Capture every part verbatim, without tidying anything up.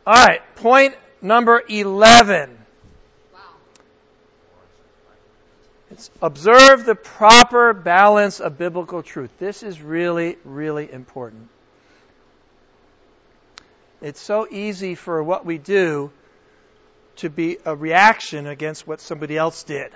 All right, point number eleven. It's observe the proper balance of biblical truth. This is really, really important. It's so easy for what we do to be a reaction against what somebody else did.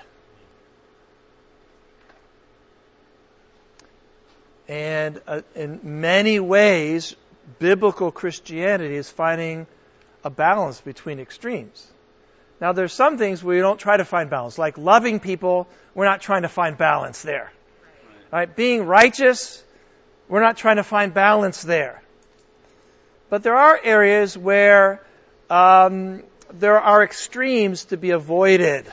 And uh, in many ways, biblical Christianity is finding a balance between extremes. Now, there's some things where we don't try to find balance. Like loving people, we're not trying to find balance there. Right? Being righteous, we're not trying to find balance there. But there are areas where um, there are extremes to be avoided.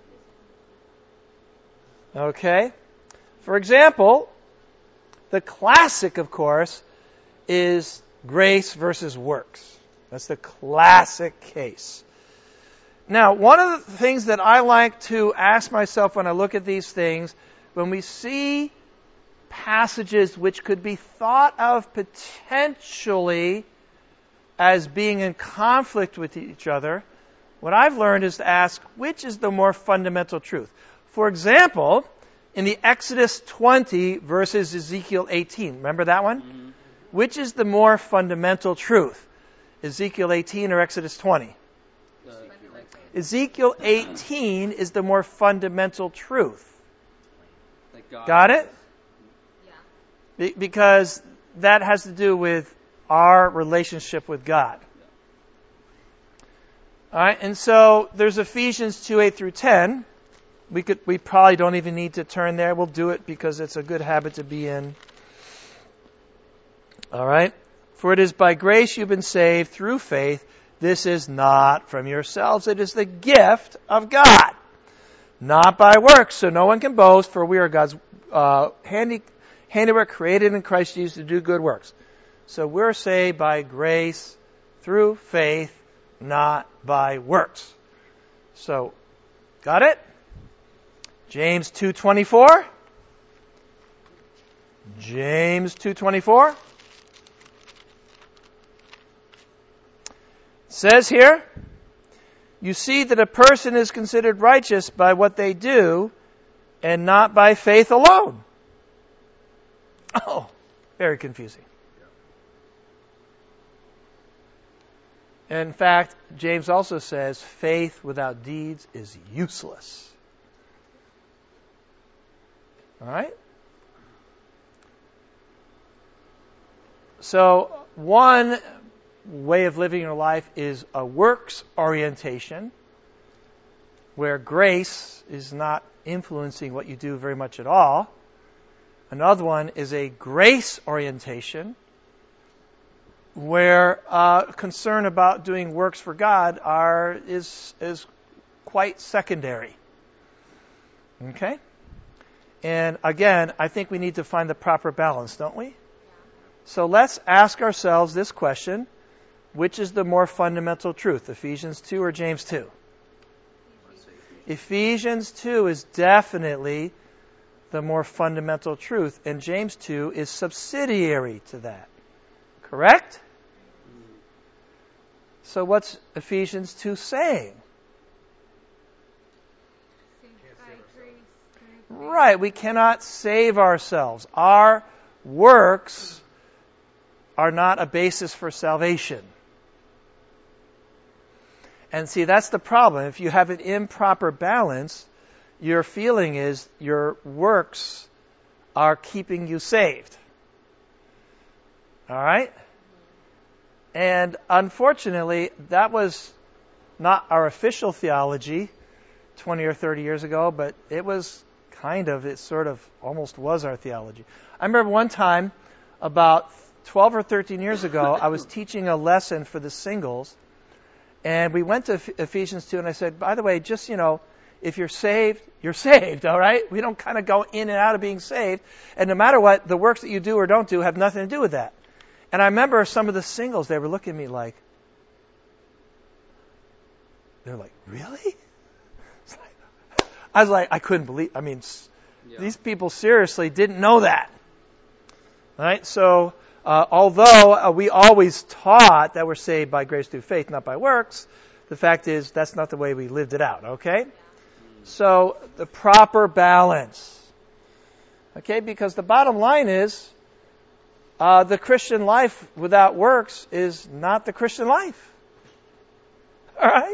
Okay? For example, the classic, of course, is grace versus works. That's the classic case. Now, one of the things that I like to ask myself when I look at these things, when we see passages which could be thought of potentially as being in conflict with each other, what I've learned is to ask, which is the more fundamental truth? For example, in the Exodus twenty versus Ezekiel eighteen, remember that one? Mm-hmm. Which is the more fundamental truth? Ezekiel eighteen or Exodus twenty? Ezekiel eighteen is the more fundamental truth. Got it? Yeah. Be- because that has to do with our relationship with God. All right, and so there's Ephesians two, eight through ten. We could, we probably don't even need to turn there. We'll do it because it's a good habit to be in. All right. For it is by grace you've been saved through faith. This is not from yourselves. It is the gift of God, not by works, so no one can boast, for we are God's uh, handy, handiwork created in Christ Jesus to do good works. So we're saved by grace through faith, not by works. So, got it? James two twenty-four. James two twenty-four. Says here, you see that a person is considered righteous by what they do and not by faith alone. Oh, very confusing. In fact, James also says faith without deeds is useless. All right? So, one way of living your life is a works orientation, where grace is not influencing what you do very much at all. Another one is a grace orientation, where uh, concern about doing works for God are is is quite secondary. Okay? And again, I think we need to find the proper balance, don't we? So let's ask ourselves this question. Which is the more fundamental truth, Ephesians two or James two? Ephesians two is definitely the more fundamental truth, and James two is subsidiary to that. Correct? So what's Ephesians two saying? Right, we cannot save ourselves. Our works are not a basis for salvation. And see, that's the problem. If you have an improper balance, your feeling is your works are keeping you saved. All right? And unfortunately, that was not our official theology twenty or thirty years ago, but it was kind of, it sort of almost was our theology. I remember one time, about twelve or thirteen years ago, I was teaching a lesson for the singles, and we went to Ephesians two, and I said, by the way, just, you know, if you're saved, you're saved, all right? We don't kind of go in and out of being saved. And no matter what, the works that you do or don't do have nothing to do with that. And I remember some of the singles, they were looking at me like, they're like, really? I was like, I couldn't believe, I mean, yeah. These people seriously didn't know that. All right? So, uh, although uh, we always taught that we're saved by grace through faith, not by works, the fact is that's not the way we lived it out, okay? So, the proper balance. Okay, because the bottom line is, uh, the Christian life without works is not the Christian life. Alright?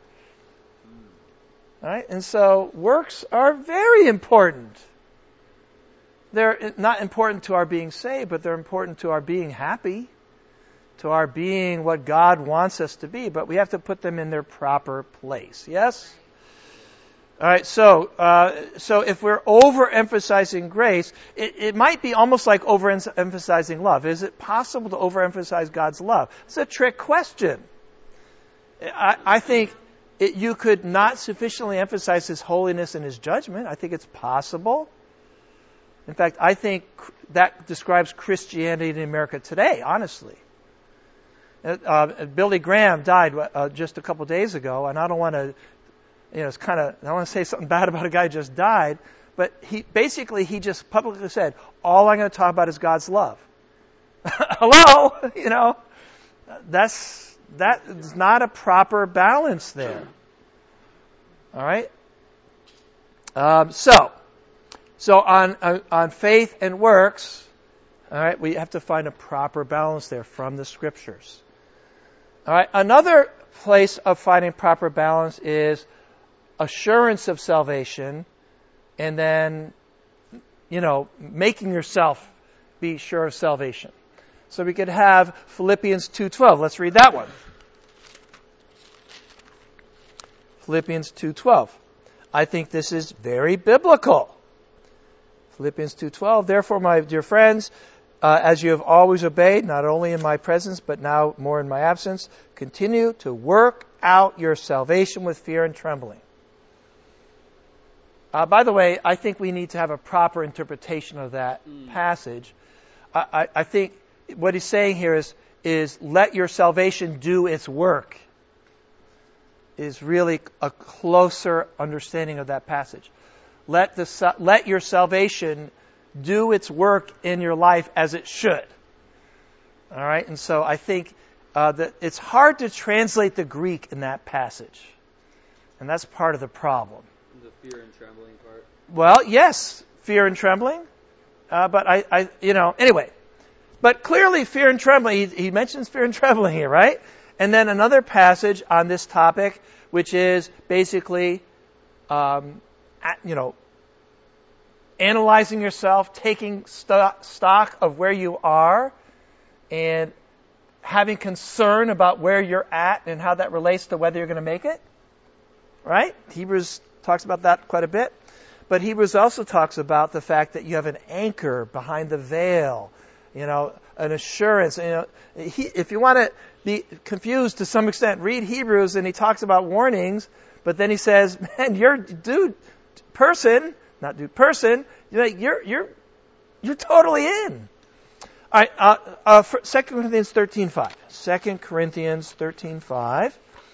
Alright, and so works are very important. They're not important to our being saved, but they're important to our being happy, to our being what God wants us to be, but we have to put them in their proper place. Yes? Alright, so, uh, so if we're overemphasizing grace, it, it might be almost like overemphasizing love. Is it possible to overemphasize God's love? It's a trick question. I, I think it, you could not sufficiently emphasize His holiness and His judgment. I think it's possible. In fact, I think that describes Christianity in America today, honestly. Uh, Billy Graham died uh, just a couple days ago, and I don't want to, you know, it's kind of, I don't want to say something bad about a guy who just died, but he basically, he just publicly said, all I'm going to talk about is God's love. Hello? You know, that's, that is not a proper balance there. All right? Um, so, so on, on, on faith and works, all right, we have to find a proper balance there from the Scriptures. All right, another place of finding proper balance is assurance of salvation, and then, you know, making yourself be sure of salvation. So we could have Philippians two twelve. Let's read that one. Philippians two twelve. I think this is very biblical. Philippians two twelve. Therefore, my dear friends, Uh, as you have always obeyed, not only in my presence, but now more in my absence, continue to work out your salvation with fear and trembling. Uh, by the way, I think we need to have a proper interpretation of that mm. passage. I, I, I think what he's saying here is, is let your salvation do its work, is really a closer understanding of that passage. Let the let your salvation do its work in your life as it should. All right? And so I think uh, that it's hard to translate the Greek in that passage. And that's part of the problem. The fear and trembling part? Well, yes, fear and trembling. Uh, but I, I, you know, anyway. But clearly fear and trembling, he, he mentions fear and trembling here, right? And then another passage on this topic, which is basically, um, at, you know, analyzing yourself, taking st- stock of where you are, and having concern about where you're at and how that relates to whether you're going to make it. Right? Hebrews talks about that quite a bit. But Hebrews also talks about the fact that you have an anchor behind the veil, you know, an assurance. You know, he, if you want to be confused to some extent, read Hebrews, and he talks about warnings, but then he says, man, you're, dude, person, not dude, person, you're, you're, you're totally in. All right, uh, uh, Second Corinthians thirteen five. Second Corinthians thirteen five.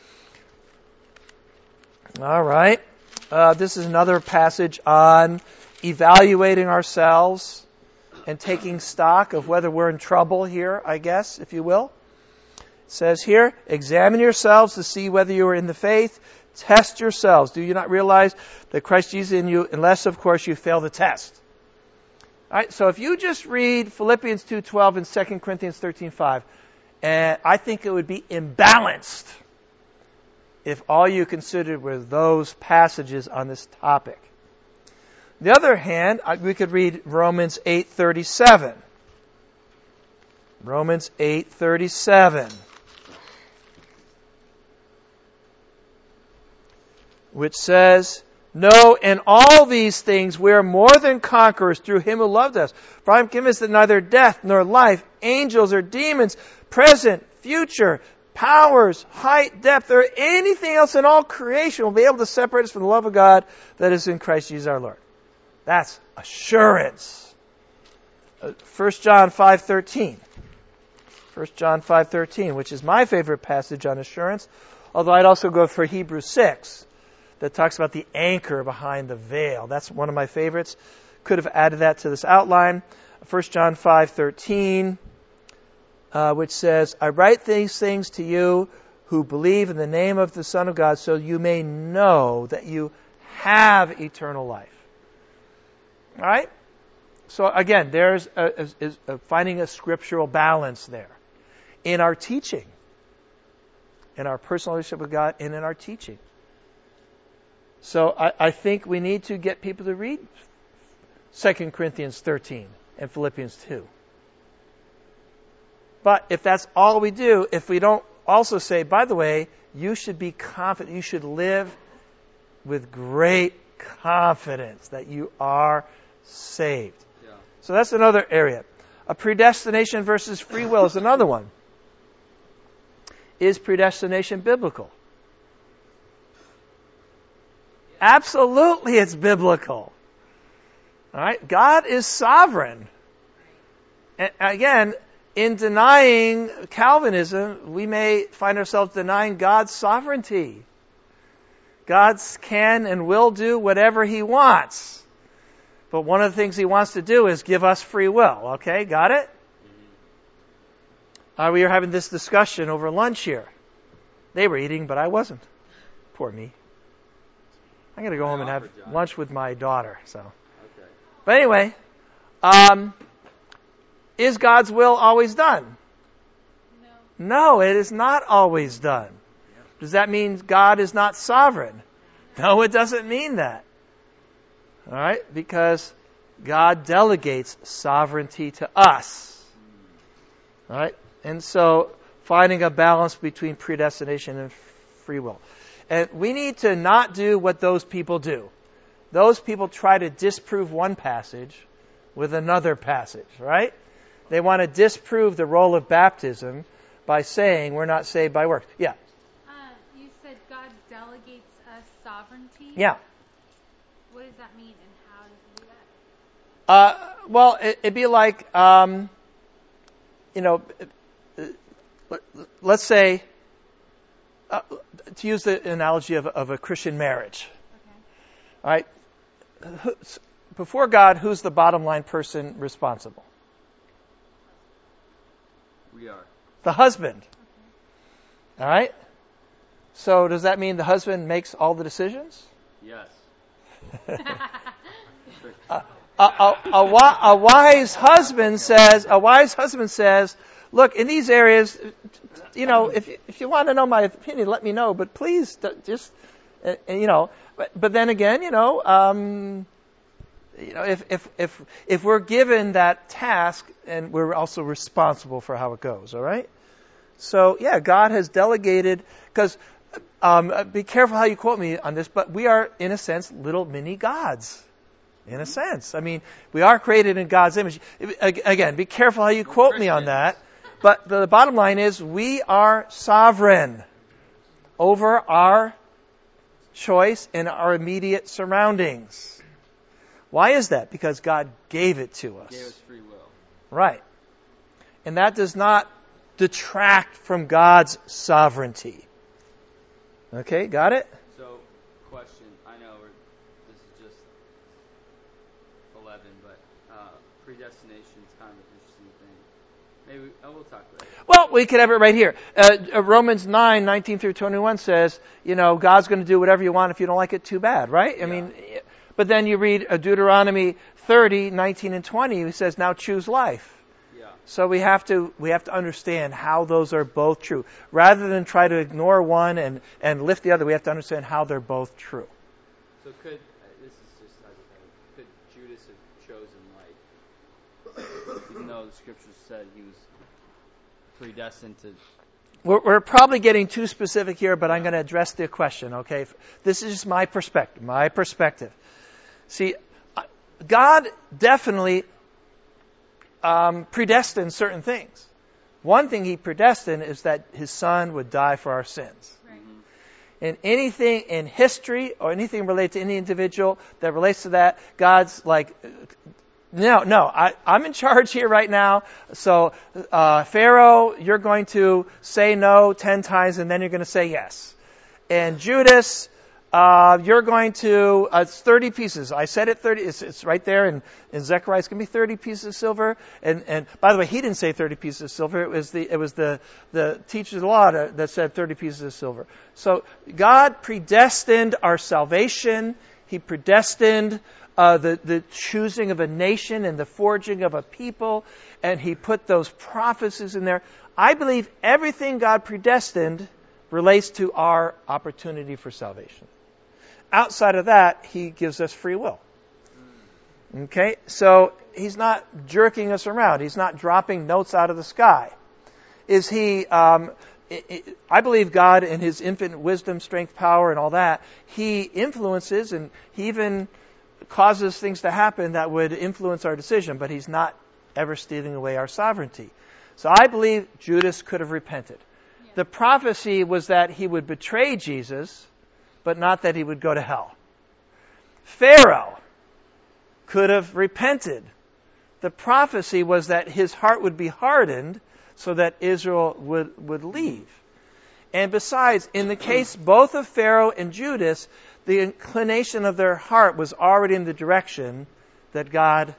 All right. Uh, this is another passage on evaluating ourselves and taking stock of whether we're in trouble here, I guess, if you will. It says here, examine yourselves to see whether you are in the faith. Test yourselves. Do you not realize that Christ Jesus is in you, unless, of course, you fail the test? All right, so if you just read Philippians two twelve and Second Corinthians thirteen five, uh, I think it would be imbalanced if all you considered were those passages on this topic. On the other hand, we could read Romans eight thirty-seven. Romans eight thirty-seven. Which says, no, in all these things we are more than conquerors through Him who loved us. For I am convinced that neither death nor life, angels or demons, present, future, powers, height, depth, or anything else in all creation will be able to separate us from the love of God that is in Christ Jesus our Lord. That's assurance. First John five thirteen. First John five thirteen, which is my favorite passage on assurance, although I'd also go for Hebrews six. That talks about the anchor behind the veil. That's one of my favorites. Could have added that to this outline. First John five thirteen. uh, which says, I write these things to you who believe in the name of the Son of God, so you may know that you have eternal life. All right? So again, there's a, a, a finding a scriptural balance there in our teaching, in our personal relationship with God, and in our teaching. So I, I think we need to get people to read Second Corinthians thirteen and Philippians two. But if that's all we do, if we don't also say, by the way, you should be confident, you should live with great confidence that you are saved. Yeah. So that's another area. A predestination versus free will is another one. Is predestination biblical? Absolutely, it's biblical. All right? God is sovereign. And again, in denying Calvinism, we may find ourselves denying God's sovereignty. God can and will do whatever He wants. But one of the things He wants to do is give us free will. Okay, got it? Uh, we were having this discussion over lunch here. They were eating, but I wasn't. Poor me. I'm going to go home and have lunch with my daughter. So, okay. But anyway, um, is God's will always done? No. No, it is not always done. Does that mean God is not sovereign? No, it doesn't mean that. All right? Because God delegates sovereignty to us. All right? And so, finding a balance between predestination and free will. And we need to not do what those people do. Those people try to disprove one passage with another passage, right? They want to disprove the role of baptism by saying we're not saved by works. Yeah. Uh, you said God delegates us sovereignty. Yeah. What does that mean, and how does He do that? Uh, well, it, it'd be like, um, you know, let's say, uh, to use the analogy of, of a Christian marriage. Okay. All right. Before God, who's the bottom line person responsible? We are. The husband. Okay. All right. So does that mean the husband makes all the decisions? Yes. a, a, a, a, a wise husband says. A wise husband says, "Look, in these areas, you know, if if you want to know my opinion, let me know. But please, just, uh, you know." But, but then again, you know, um, you know, if if if if we're given that task, and we're also responsible for how it goes, all right. So yeah, God has delegated. Because um, be careful how you quote me on this, but we are, in a sense, little mini gods. In a sense, I mean, we are created in God's image. Again, be careful how you quote me on that. But the bottom line is, we are sovereign over our choice and our immediate surroundings. Why is that? Because God gave it to us. Gave us free will. Right. And that does not detract from God's sovereignty. Okay, got it? So, question. I know we're, this is just eleven, but uh, predestination is kind of an interesting thing. Maybe oh, we'll talk about it. Well, we could have it right here. Uh, Romans nine, nineteen through twenty-one says, you know, God's going to do whatever you want. If you don't like it, too bad, right? I yeah. mean, but then you read uh, Deuteronomy thirty, nineteen and twenty. It says, now choose life. Yeah. So we have to we have to understand how those are both true. Rather than try to ignore one and, and lift the other, we have to understand how they're both true. So could, uh, this is just, uh, could Judas have chosen life? Even though the scriptures said he was predestined to... We're, we're probably getting too specific here, but I'm going to address the question, okay? This is just my perspective, my perspective. See, God definitely um, predestined certain things. One thing He predestined is that His Son would die for our sins. Right. And anything in history or anything related to any individual that relates to that, God's like... No, no, I, I'm in charge here right now. So, uh, Pharaoh, you're going to say no ten times and then you're going to say yes. And Judas, Uh, you're going to, uh, it's thirty pieces. I said it thirty, it's, it's right there in, in Zechariah. It's going to be thirty pieces of silver. And, and by the way, he didn't say thirty pieces of silver. It was the, it was the, the teachers of the law that, that said thirty pieces of silver. So God predestined our salvation. He predestined uh, the, the choosing of a nation and the forging of a people. And he put those prophecies in there. I believe everything God predestined relates to our opportunity for salvation. Outside of that, he gives us free will. Okay? So he's not jerking us around. He's not dropping notes out of the sky. Is he, um, it, it, I believe God in his infinite wisdom, strength, power, and all that, he influences and he even causes things to happen that would influence our decision, but he's not ever stealing away our sovereignty. So I believe Judas could have repented. Yeah. The prophecy was that he would betray Jesus, but not that he would go to hell. Pharaoh could have repented. The prophecy was that his heart would be hardened so that Israel would, would leave. And besides, in the case both of Pharaoh and Judas, the inclination of their heart was already in the direction that God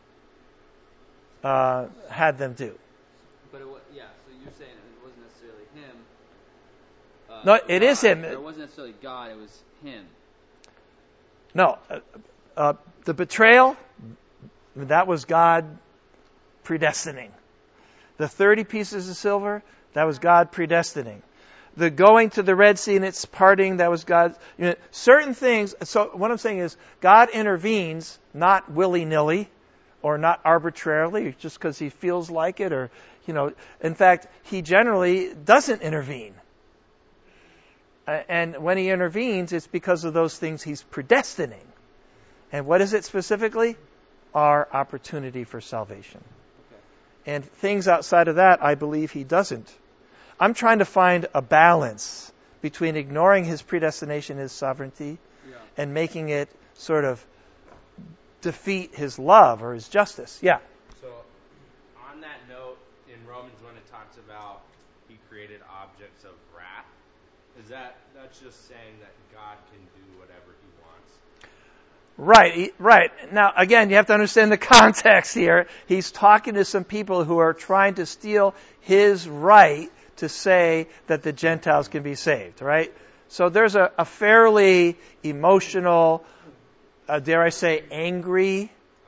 uh, had them do. But it was, yeah, so you're saying it wasn't necessarily him. Uh, no, it God, is him. It wasn't necessarily God, it was him. No. Uh, uh, the betrayal, that was God predestining. The thirty pieces of silver, that was God predestining. The going to the Red Sea and its parting, that was God. You know, certain things, so what I'm saying is God intervenes not willy-nilly or not arbitrarily just because he feels like it or, you know, in fact, he generally doesn't intervene. Uh, and when he intervenes, it's because of those things he's predestining. And what is it specifically? Our opportunity for salvation. Okay. And things outside of that, I believe he doesn't. I'm trying to find a balance between ignoring his predestination, his sovereignty, yeah, and making it sort of defeat his love or his justice. Yeah. So, on that note, in Romans, when it talks about he created objects of wrath, is that that's just saying that God can do whatever he wants? Right, right. Now, again, you have to understand the context here. He's talking to some people who are trying to steal his right to say that the Gentiles can be saved, right? So there's a, a fairly emotional, uh, dare I say, angry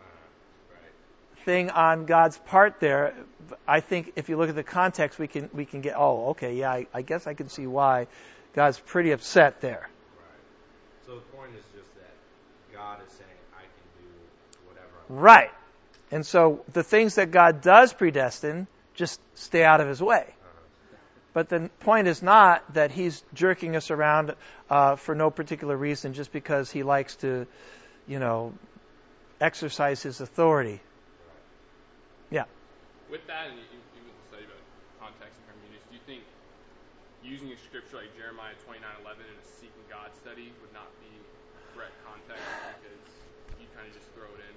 thing on God's part there. I think if you look at the context, we can we can get, oh, okay, yeah, I, I guess I can see why God's pretty upset there. Right. So the point is just that God is saying, I can do whatever I want. Right. And so the things that God does predestine, just stay out of his way. But the point is not that he's jerking us around uh, for no particular reason, just because he likes to, you know, exercise his authority. Yeah. With that, and even the study about context and hermeneutics, do you think using a scripture like Jeremiah twenty-nine eleven in a seeking God study would not be correct context because you kind of just throw it in?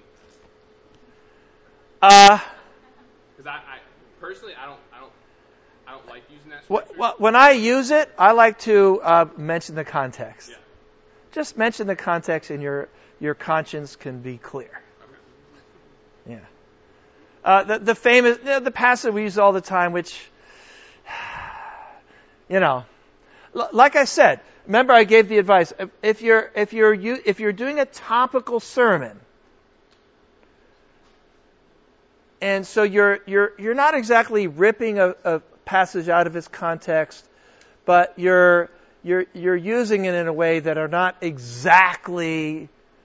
Uh. Because I, I personally, I don't, I don't. I don't like using that What, scripture. well, when I use it, I like to uh, mention the context. Yeah. Just mention the context, and your your conscience can be clear. Okay. Yeah. Uh, the the famous the, the passage we use all the time, which, you know, l- like I said, remember I gave the advice. If, if you're if you're you, if you're doing a topical sermon, and so you're you're you're not exactly ripping a, a passage out of its context, but you're you're you're using it in a way that are not exactly,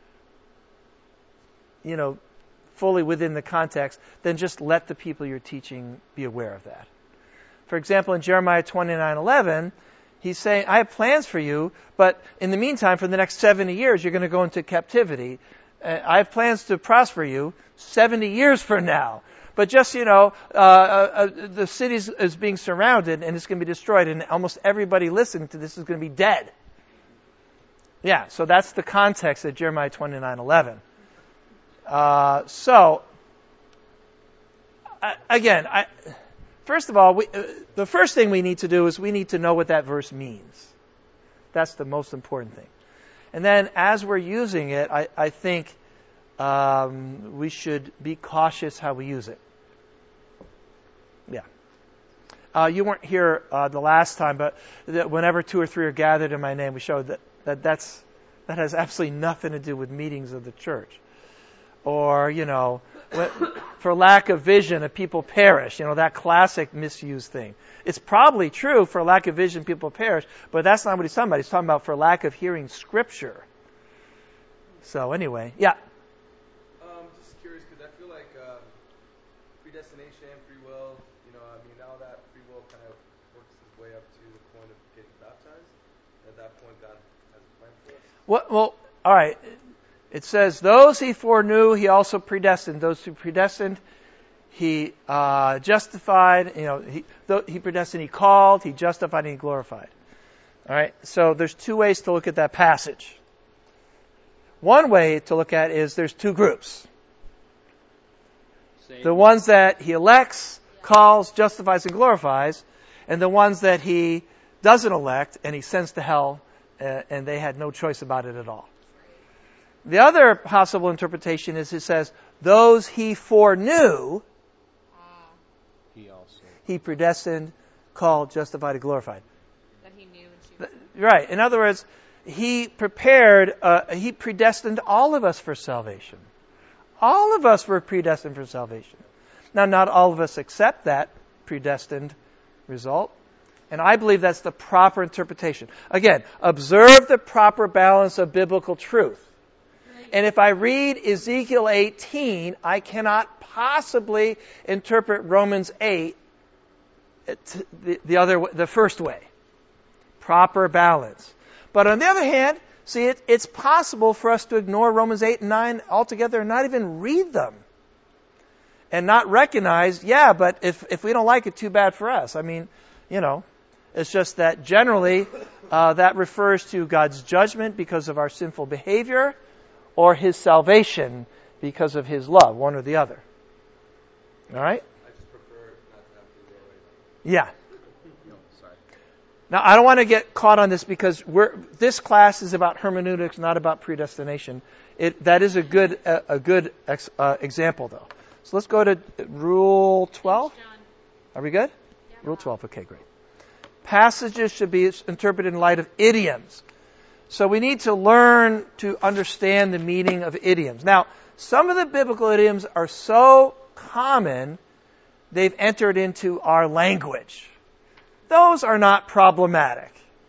you know, fully within the context, then just let the people you're teaching be aware of that. For example, in Jeremiah twenty-nine eleven, he's saying, I have plans for you, but in the meantime, for the next seventy years, you're going to go into captivity. Uh, I have plans to prosper you seventy years from now. But just, you know, uh, uh, the city is being surrounded and it's going to be destroyed, and almost everybody listening to this is going to be dead. Yeah, so that's the context of Jeremiah twenty-nine eleven. Uh, so, I, again, I, first of all, we, uh, the first thing we need to do is we need to know what that verse means. That's the most important thing. And then as we're using it, I, I think um, we should be cautious how we use it. Yeah. Uh, you weren't here uh, the last time, but that whenever two or three are gathered in my name, we showed that, that that's, that has absolutely nothing to do with meetings of the church. Or, you know, for lack of vision, a people perish. You know, that classic misused thing. It's probably true, for lack of vision, people perish, but that's not what he's talking about. He's talking about for lack of hearing Scripture. So anyway, yeah. Um, just curious, because I feel like um, predestination and free will, you know, I mean, now that free will kind of works its way up to the point of getting baptized, at that point God has a plan for us. Well, well all right. It says, those he foreknew, he also predestined. Those who predestined, he uh, justified. You know, he, he predestined, he called, he justified, and he glorified. All right. So there's two ways to look at that passage. One way to look at it is there's two groups. Same. The ones that he elects, calls, justifies, and glorifies, and the ones that he doesn't elect and he sends to hell, uh, and they had no choice about it at all. The other possible interpretation is it says, those he foreknew, He also. he predestined, called, justified, and glorified. That he knew and choose. Right. In other words, he prepared, uh, he predestined all of us for salvation. All of us were predestined for salvation. Now, not all of us accept that predestined result. And I believe that's the proper interpretation. Again, observe the proper balance of biblical truth. And if I read Ezekiel eighteen, I cannot possibly interpret Romans eight the, the other, the first way. Proper balance. But on the other hand, see, it, it's possible for us to ignore Romans eight and nine altogether and not even read them. And not recognize, yeah, but if, if we don't like it, too bad for us. I mean, you know, it's just that generally uh, that refers to God's judgment because of our sinful behavior, or His salvation because of His love, one or the other. All right? I just prefer not to have free will right now. Yeah. No, sorry. Now, I don't want to get caught on this because we're, this class is about hermeneutics, not about predestination. It, that is a good a, a good ex, uh, example, though. So let's go to Rule twelve. Are we good? Yeah. Rule twelve. Okay, great. Passages should be interpreted in light of idioms. So we need to learn to understand the meaning of idioms. Now, some of the biblical idioms are so common, they've entered into our language. Those are not problematic.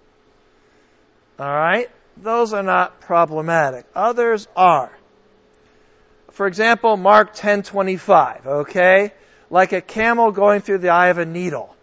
All right? Those are not problematic. Others are. For example, Mark ten twenty-five, okay? Like a camel going through the eye of a needle.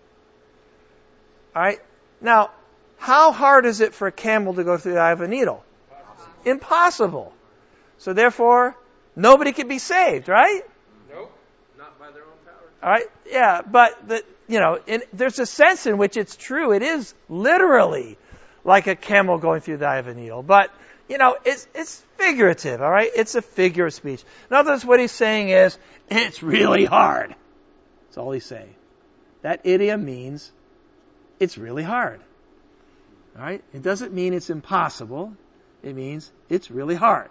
All right? Now, how hard is it for a camel to go through the eye of a needle? Impossible. Impossible. So therefore, nobody can be saved, right? Nope. Not by their own power. All right? Yeah, but the, you know, in, there's a sense in which it's true. It is literally like a camel going through the eye of a needle. But, you know, it's it's figurative, all right? It's a figure of speech. In other words, what he's saying is, it's really hard. That's all he's saying. That idiom means it's really hard. All right? It doesn't mean it's impossible. It means it's really hard.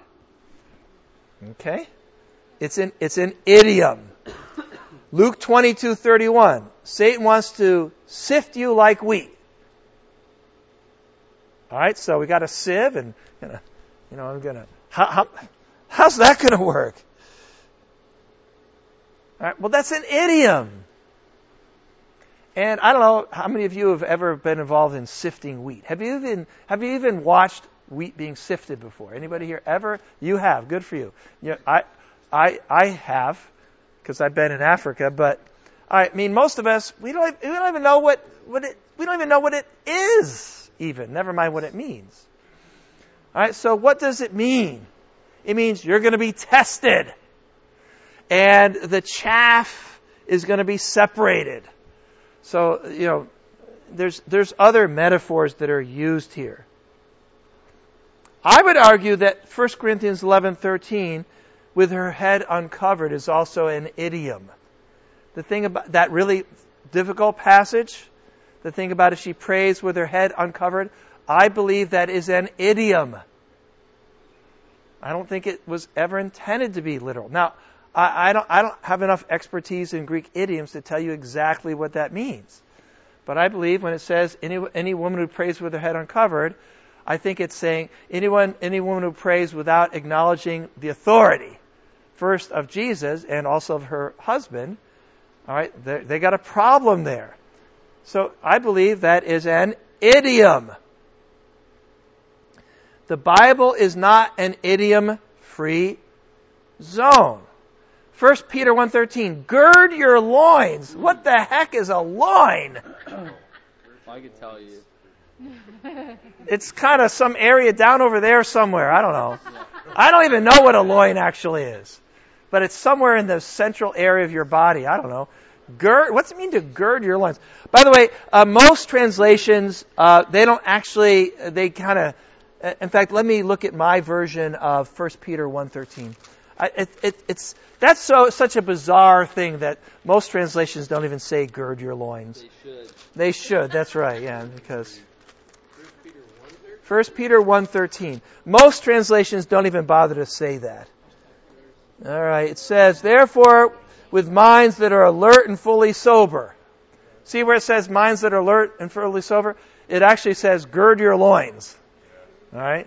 Okay? It's an it's an idiom. Luke twenty-two thirty-one. Satan wants to sift you like wheat. All right? So we got a sieve, and gonna, you know, I'm gonna. How, how how's that going to work? All right? Well, that's an idiom. And I don't know how many of you have ever been involved in sifting wheat. Have you even have you even watched wheat being sifted before? Anybody here ever? You have. Good for you. Yeah, I I I have, because I've been in Africa. But I mean, most of us we don't we don't even know what what it we don't even know what it is. Even never mind what it means. All right. So what does it mean? It means you're going to be tested, and the chaff is going to be separated. So, you know, there's there's other metaphors that are used here. I would argue that First Corinthians eleven thirteen, with her head uncovered, is also an idiom. The thing about that really difficult passage, the thing about if she prays with her head uncovered, I believe that is an idiom. I don't think it was ever intended to be literal. Now, I, I don't I don't have enough expertise in Greek idioms to tell you exactly what that means. But I believe when it says any any woman who prays with her head uncovered, I think it's saying anyone any woman who prays without acknowledging the authority, first of Jesus and also of her husband. All right, they, they got a problem there. So I believe that is an idiom. The Bible is not an idiom-free zone. First Peter one thirteen, gird your loins. What the heck is a loin? Well, I could tell you. It's kind of some area down over there somewhere. I don't know. I don't even know what a loin actually is. But it's somewhere in the central area of your body. I don't know. Gird. What's it mean to gird your loins? By the way, uh, most translations, uh, they don't actually, they kind of, uh, in fact, let me look at my version of First Peter one thirteen. I, it, it, it's that's so such a bizarre thing that most translations don't even say gird your loins. They should. They should. That's right. Yeah, because First Peter one thirteen. Most translations don't even bother to say that. All right. It says, therefore, with minds that are alert and fully sober. See where it says minds that are alert and fully sober? It actually says gird your loins. All right.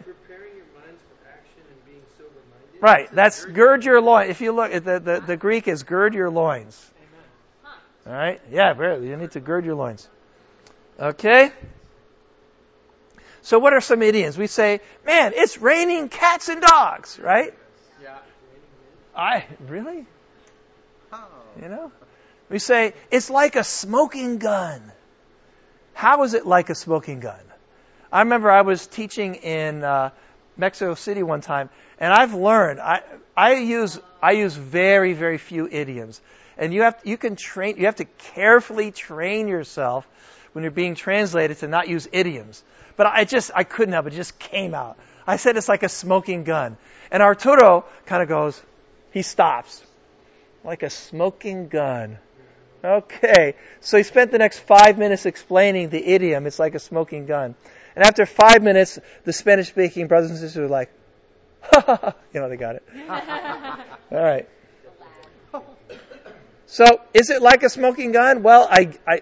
Right, that's gird your loins. If you look at the, the, the Greek is gird your loins. All right? Yeah, really. You need to gird your loins. Okay? So what are some idioms? We say, man, it's raining cats and dogs, right? Yeah. I really? You know? We say, it's like a smoking gun. How is it like a smoking gun? I remember I was teaching in uh, Mexico City one time, and I've learned I I use I use very very few idioms, and you have you can train you have to carefully train yourself when you're being translated to not use idioms. But I just I couldn't help it; it just came out. I said it's like a smoking gun, and Arturo kind of goes, he stops, like a smoking gun. Okay, so he spent the next five minutes explaining the idiom. It's like a smoking gun. And after five minutes, the Spanish-speaking brothers and sisters were like, ha ha ha. You know, they got it. All right. So, is it like a smoking gun? Well, I, I,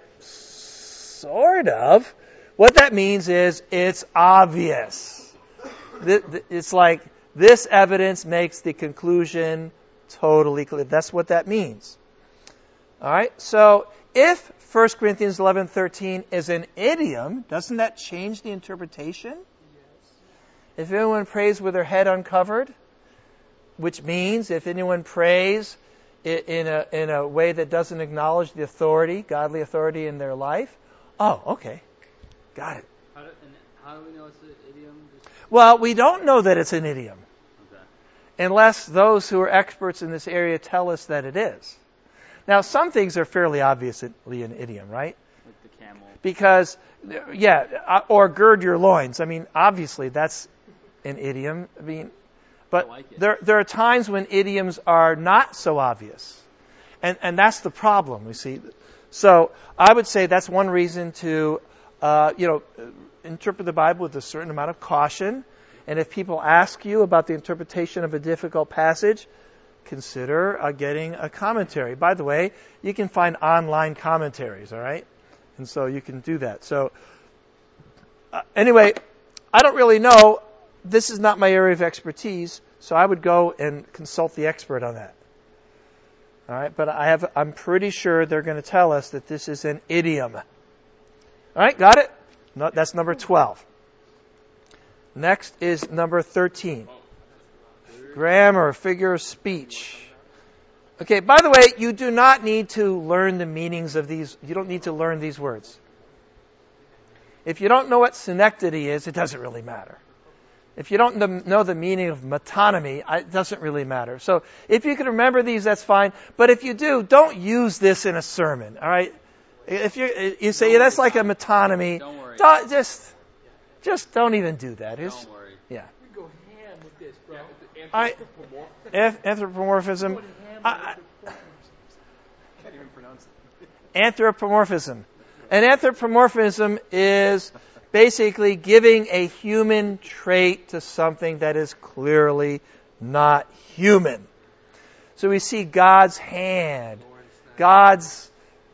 sort of. What that means is it's obvious. It's like this evidence makes the conclusion totally clear. That's what that means. All right. So, if First Corinthians eleven thirteen is an idiom, doesn't that change the interpretation? Yes. If anyone prays with their head uncovered, which means if anyone prays in a in a way that doesn't acknowledge the authority, godly authority in their life, oh, okay, got it. How do, and how do we know it's an idiom? Just... Well, we don't know that it's an idiom, Okay. unless those who are experts in this area tell us that it is. Now, some things are fairly obviously an idiom, right? Like the camel. Because, yeah, or gird your loins. I mean, obviously that's an idiom. I mean, but I like it. there there are times when idioms are not so obvious, and and that's the problem. We see. So I would say that's one reason to, uh, you know, interpret the Bible with a certain amount of caution. And if people ask you about the interpretation of a difficult passage, consider uh, getting a commentary. By the way, you can find online commentaries, all right? And so you can do that. So uh, anyway, I don't really know. This is not my area of expertise, so I would go and consult the expert on that. All right, but I have I'm pretty sure they're going to tell us that this is an idiom. All right, got it? No, that's number twelve. Next is number thirteen. Grammar, figure of speech. Okay, by the way, you do not need to learn the meanings of these. You don't need to learn these words. If you don't know what synecdoche is, it doesn't really matter. If you don't know the meaning of metonymy, it doesn't really matter. So if you can remember these, that's fine. But if you do, don't use this in a sermon, all right? If you you say, yeah, that's like a metonymy, Don't worry. don't, just, just don't even do that. It's, Don't worry. yeah. We go ham with this, bro. I, anthropomorphism. I, Can't even pronounce it. anthropomorphism. And anthropomorphism is basically giving a human trait to something that is clearly not human. So we see God's hand, God's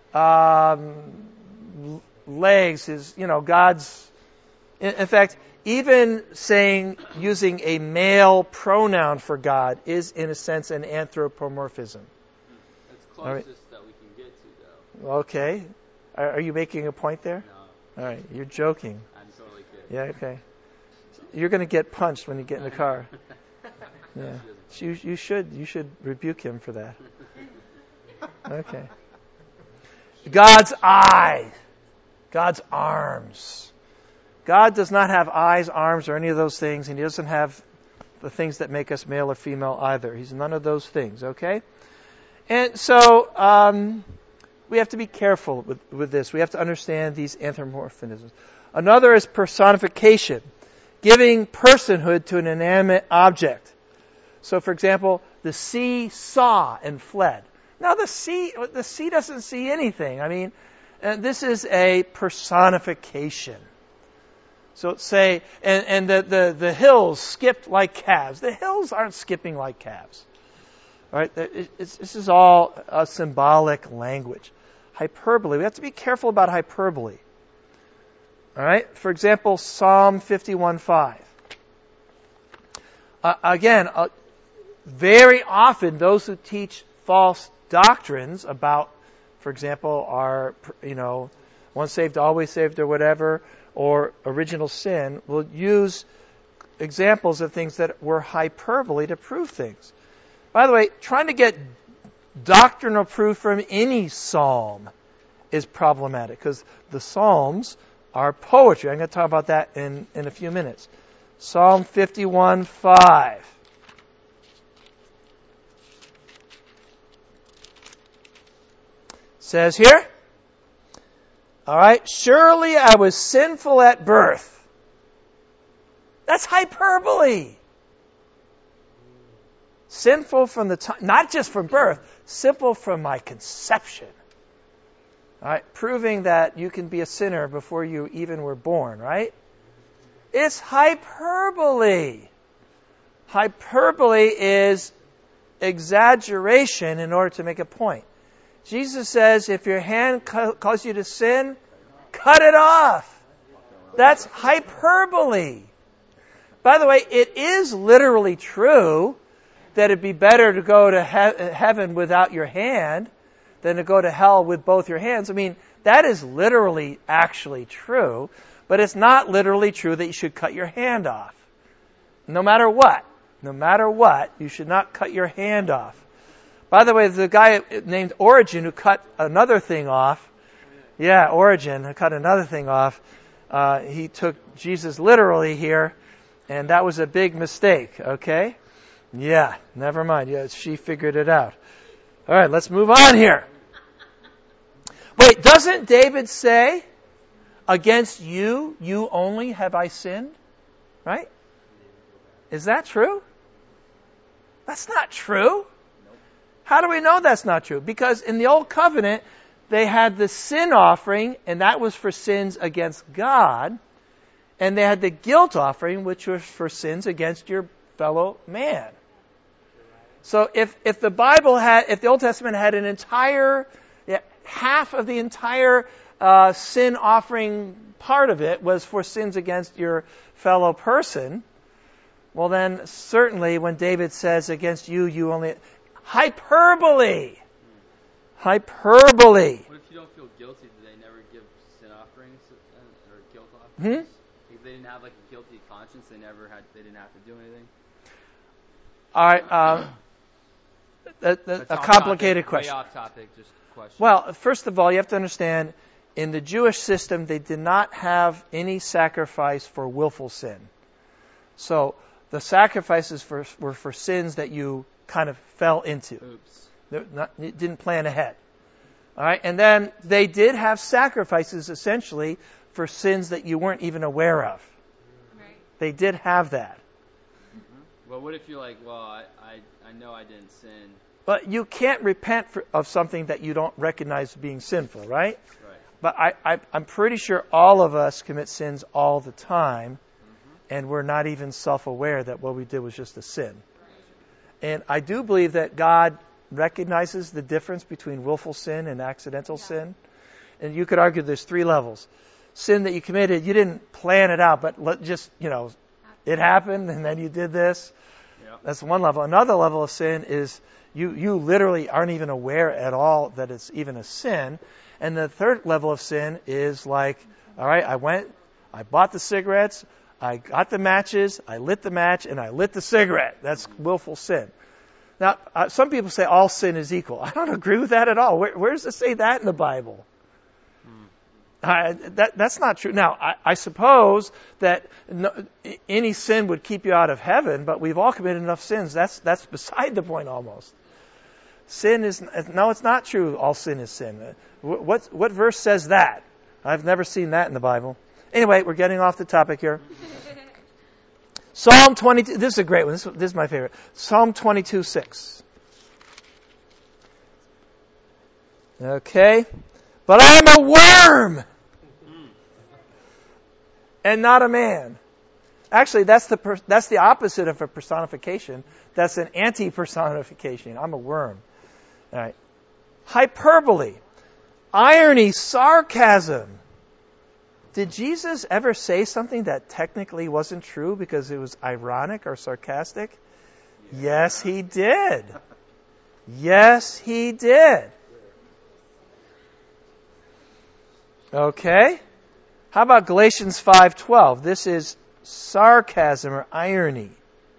um, legs, his, you know, God's, in, in fact, even saying, using a male pronoun for God is, in a sense, an anthropomorphism. That's closest right. that we can get to, though. Okay. Are, are you making a point there? No. All right. You're joking. I'm totally kidding. Yeah, okay. You're going to get punched when you get in the car. Yeah. You, you should you should rebuke him for that. Okay. God's eye. God's arms. God does not have eyes, arms, or any of those things, and He doesn't have the things that make us male or female either. He's none of those things, okay? And so um, we have to be careful with, with this. We have to understand these anthropomorphisms. Another is personification, giving personhood to an inanimate object. So, for example, the sea saw and fled. Now, the sea, the sea doesn't see anything. I mean, uh, this is a personification. So say, and, and the, the, the hills skipped like calves. The hills aren't skipping like calves. All right? It, it's, this is all a symbolic language. Hyperbole. We have to be careful about hyperbole. All right? For example, Psalm fifty-one five. Uh, again, uh, very often those who teach false doctrines about, for example, our, you know, once saved, always saved or whatever, or original sin, will use examples of things that were hyperbole to prove things. By the way, trying to get doctrinal proof from any psalm is problematic because the Psalms are poetry. I'm going to talk about that in, in a few minutes. Psalm fifty-one five. Says here, all right, surely I was sinful at birth. That's hyperbole. Sinful from the time, not just from birth, sinful from my conception. All right, proving that you can be a sinner before you even were born, right? It's hyperbole. Hyperbole is exaggeration in order to make a point. Jesus says, if your hand ca- causes you to sin, cut it off. That's hyperbole. By the way, it is literally true that it'd be better to go to he- heaven without your hand than to go to hell with both your hands. I mean, that is literally actually true, but it's not literally true that you should cut your hand off. No matter what. No matter what, you should not cut your hand off. By the way, the guy named Origen who cut another thing off, yeah, Origen, who cut another thing off, uh, he took Jesus literally here, and that was a big mistake, okay? Yeah, never mind. Yeah, she figured it out. All right, let's move on here. Wait, doesn't David say, against you, you only have I sinned? Right? Is that true? That's not true. How do we know that's not true? Because in the Old Covenant, they had the sin offering, and that was for sins against God. And they had the guilt offering, which was for sins against your fellow man. So if, if the Bible had, if the Old Testament had an entire, yeah, half of the entire uh, sin offering part of it was for sins against your fellow person, well then certainly when David says against you, you only... Hyperbole. Hyperbole. What if you don't feel guilty? Do they never give sin offerings or guilt offerings? Hmm? If they didn't have like a guilty conscience, they never had. They didn't have to do anything. All right. Um, that, that, a complicated topic, question. Way off topic, just a question. Well, first of all, you have to understand, in the Jewish system, they did not have any sacrifice for willful sin. So the sacrifices for, were for sins that you kind of fell into. Oops. Not, didn't plan ahead. All right, and then they did have sacrifices essentially for sins that you weren't even aware of. Right. They did have that. Mm-hmm. Well, what if you're like, well, I, I, I know I didn't sin. But you can't repent for, of something that you don't recognize being sinful, right? Right. But I, I, I'm pretty sure all of us commit sins all the time, mm-hmm. and we're not even self-aware that what we did was just a sin. And I do believe that God recognizes the difference between willful sin and accidental Yeah. sin. And you could argue there's three levels. Sin that you committed, you didn't plan it out, but let just, you know, it happened and then you did this. Yeah. That's one level. Another level of sin is you, you literally aren't even aware at all that it's even a sin. And the third level of sin is like, all right, I went, I bought the cigarettes, I got the matches, I lit the match, and I lit the cigarette. That's willful sin. Now, uh, some people say all sin is equal. I don't agree with that at all. Where, where does it say that in the Bible? Uh, that, that's not true. Now, I, I suppose that no, any sin would keep you out of heaven, but we've all committed enough sins. That's that's beside the point almost. Sin is no, it's not true. All sin is sin. What what, what verse says that? I've never seen that in the Bible. Anyway, we're getting off the topic here. Psalm twenty-two. This is a great one. This, this is my favorite. Psalm twenty-two six. Okay. But I am a worm and not a man. Actually, that's the per, that's the opposite of a personification. That's an anti-personification. I'm a worm. All right. Hyperbole, irony, sarcasm. Did Jesus ever say something that technically wasn't true because it was ironic or sarcastic? Yeah. Yes, he did. Yes, he did. Okay. How about Galatians five twelve? This is sarcasm or irony.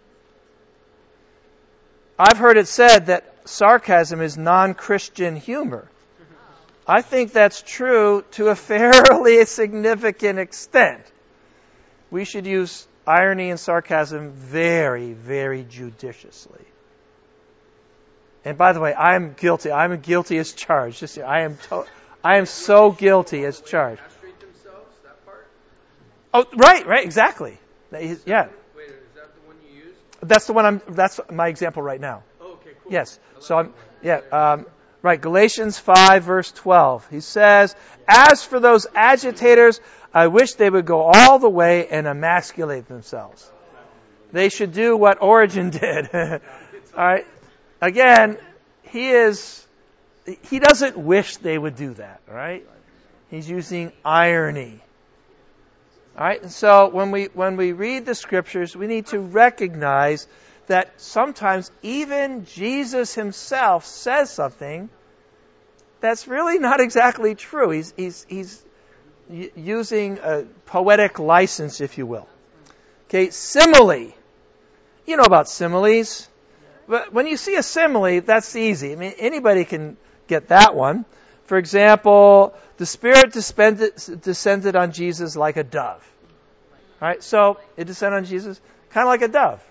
I've heard it said that sarcasm is non-Christian humor. I think that's true to a fairly significant extent. We should use irony and sarcasm very, very judiciously. And by the way, I'm guilty. I'm guilty as charged. Just, I am to- I am so guilty as charged. Castrate themselves, that part? Oh, right, right, exactly. Yeah. Wait, is that the one you used? That's the one I'm, that's my example right now. Oh, okay, cool. Yes. So I'm, yeah, um, right, Galatians five verse twelve. He says, as for those agitators, I wish they would go all the way and emasculate themselves. They should do what Origen did. All right. Again, he is, he doesn't wish they would do that, all right? He's using irony. All right? And so when we when we read the scriptures, we need to recognize that sometimes even Jesus himself says something that's really not exactly true. He's he's he's using a poetic license, if you will. Okay, simile. You know about similes. But when you see a simile, that's easy. I mean, anybody can get that one. For example, the Spirit descended, descended on Jesus like a dove. All right, so it descended on Jesus kind of like a dove.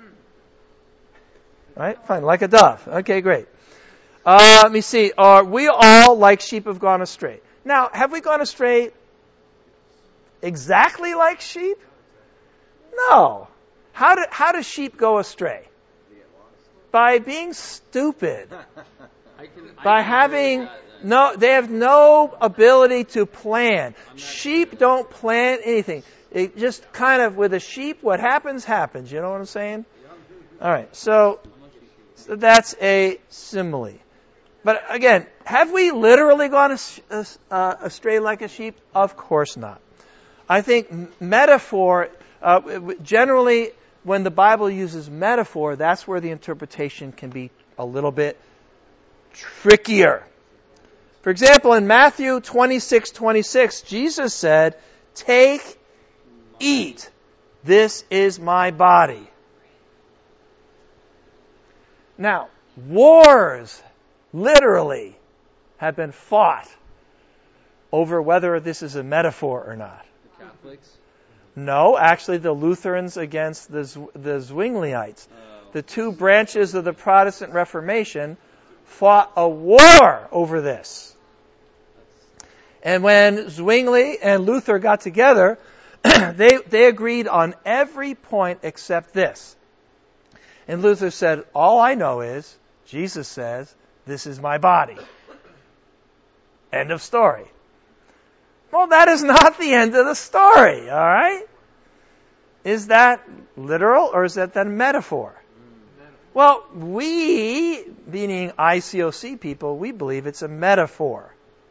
All right, fine, like a dove. Okay, great. Uh, let me see. Are we all like sheep have gone astray? Now, have we gone astray exactly like sheep? No. How do how do sheep go astray? By being stupid. I can, I By can having agree with that, then. no, they have no ability to plan. Sheep don't plan anything. It just kind of, with a sheep, what happens, happens. You know what I'm saying? All right, so, so that's a simile. But again, have we literally gone uh, astray like a sheep? Of course not. I think metaphor, uh, generally, when the Bible uses metaphor, that's where the interpretation can be a little bit trickier. For example, in Matthew twenty-six twenty-six, Jesus said, "Take, eat. This is my body." Now, wars, literally, have been fought over whether this is a metaphor or not. The Catholics? No, actually the Lutherans against the, Z- the Zwingliites. Oh. The two branches of the Protestant Reformation fought a war over this. And when Zwingli and Luther got together, they, they agreed on every point except this. And Luther said, all I know is, Jesus says, this is my body. End of story. Well, that is not the end of the story, all right? Is that literal or is that then metaphor? Well, we, meaning I C O C people, we believe it's a metaphor.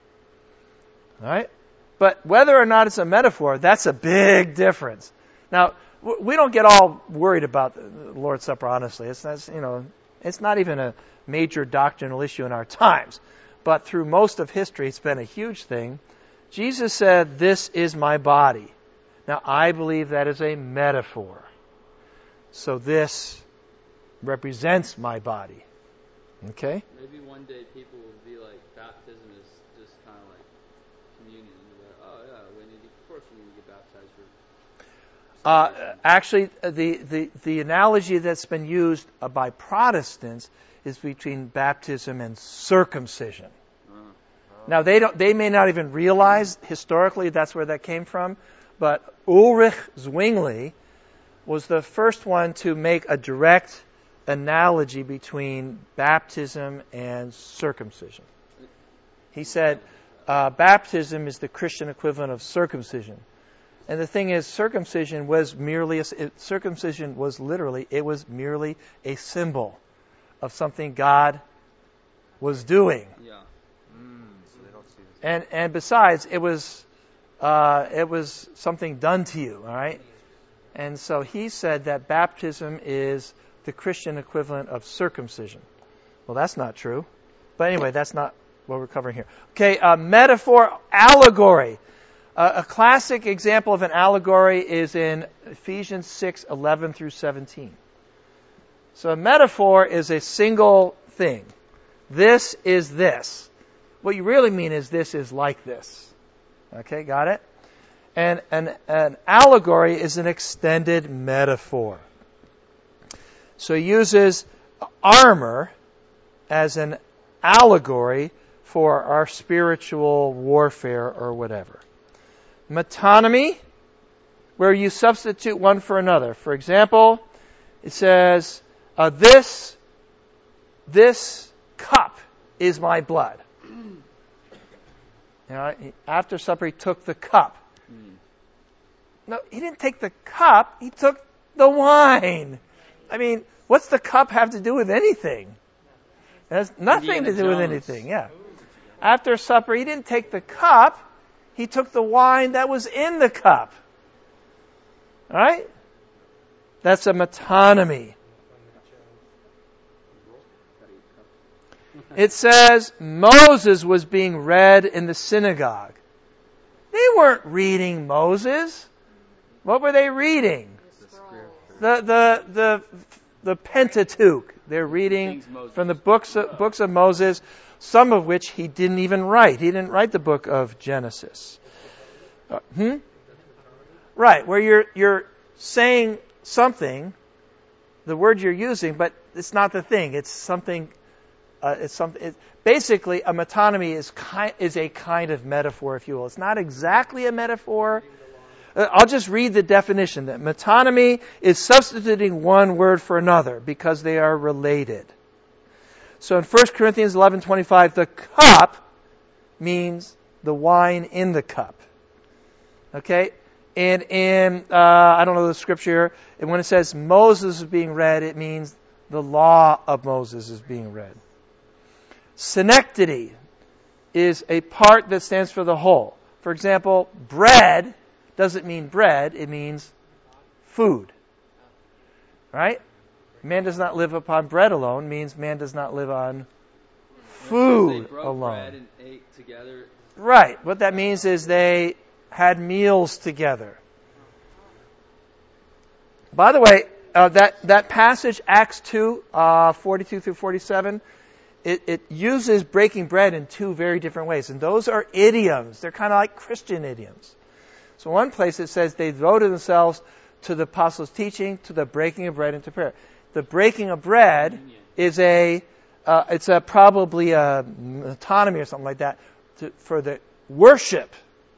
All right? But whether or not it's a metaphor, that's a big difference. Now, we don't get all worried about the Lord's Supper, honestly. It's not, you know, it's not even a major doctrinal issue in our times. But through most of history, it's been a huge thing. Jesus said, "This is my body." Now, I believe that is a metaphor. So this represents my body. Okay? Maybe one day people will be like, baptism is just kind of like communion. Like, oh yeah, we need to, of course we need to get baptized for. Uh, actually, the, the, the analogy that's been used uh, by Protestants is between baptism and circumcision. Uh-huh. Now, they don't, they may not even realize historically that's where that came from, but Ulrich Zwingli was the first one to make a direct analogy between baptism and circumcision. He said, uh, baptism is the Christian equivalent of circumcision. And the thing is, circumcision was merely, a, it, circumcision was literally, it was merely a symbol of something God was doing. Yeah. Mm, so they don't see this. And and besides, it was uh, it was something done to you, all right? And so he said that baptism is the Christian equivalent of circumcision. Well, that's not true. But anyway, that's not what we're covering here. Okay, uh, metaphor, allegory. Uh, a classic example of an allegory is in Ephesians six, eleven through seventeen. So a metaphor is a single thing. This is this. What you really mean is this is like this. Okay, got it? And an, an allegory is an extended metaphor. So he uses armor as an allegory for our spiritual warfare or whatever. Metonymy, where you substitute one for another. For example, it says, uh, this, this cup is my blood. You know, after supper, he took the cup. Mm. No, he didn't take the cup. He took the wine. I mean, what's the cup have to do with anything? It has nothing Indiana to do with Jones. anything. Yeah. After supper, he didn't take the cup. He took the wine that was in the cup. All right? That's a metonymy. It says Moses was being read in the synagogue. They weren't reading Moses. What were they reading? The the the the Pentateuch. They're reading from the books of, books of Moses, some of which he didn't even write. He didn't write the book of Genesis. Uh, hmm? Right, where you're you're saying something, the word you're using, but it's not the thing. It's something. Uh, it's something. It, basically, a metonymy is kind is a kind of metaphor, if you will. It's not exactly a metaphor. Uh, I'll just read the definition. That metonymy is substituting one word for another because they are related. So in First Corinthians eleven twenty-five, the cup means the wine in the cup. Okay? And in, uh, I don't know the scripture, and when it says Moses is being read, it means the law of Moses is being read. Synecdoche is a part that stands for the whole. For example, bread doesn't mean bread, it means food. Right? Man does not live upon bread alone means man does not live on food they broke alone. bread and ate together. Right. What that means is they had meals together. By the way, uh, that, that passage, Acts two, uh, forty-two through forty-seven, it, it uses breaking bread in two very different ways. And those are idioms. They're kind of like Christian idioms. So one place it says they devoted themselves to the apostles' teaching, to the breaking of bread, and to prayer. The breaking of bread is a, uh, it's a probably a metonymy or something like that to, for the worship.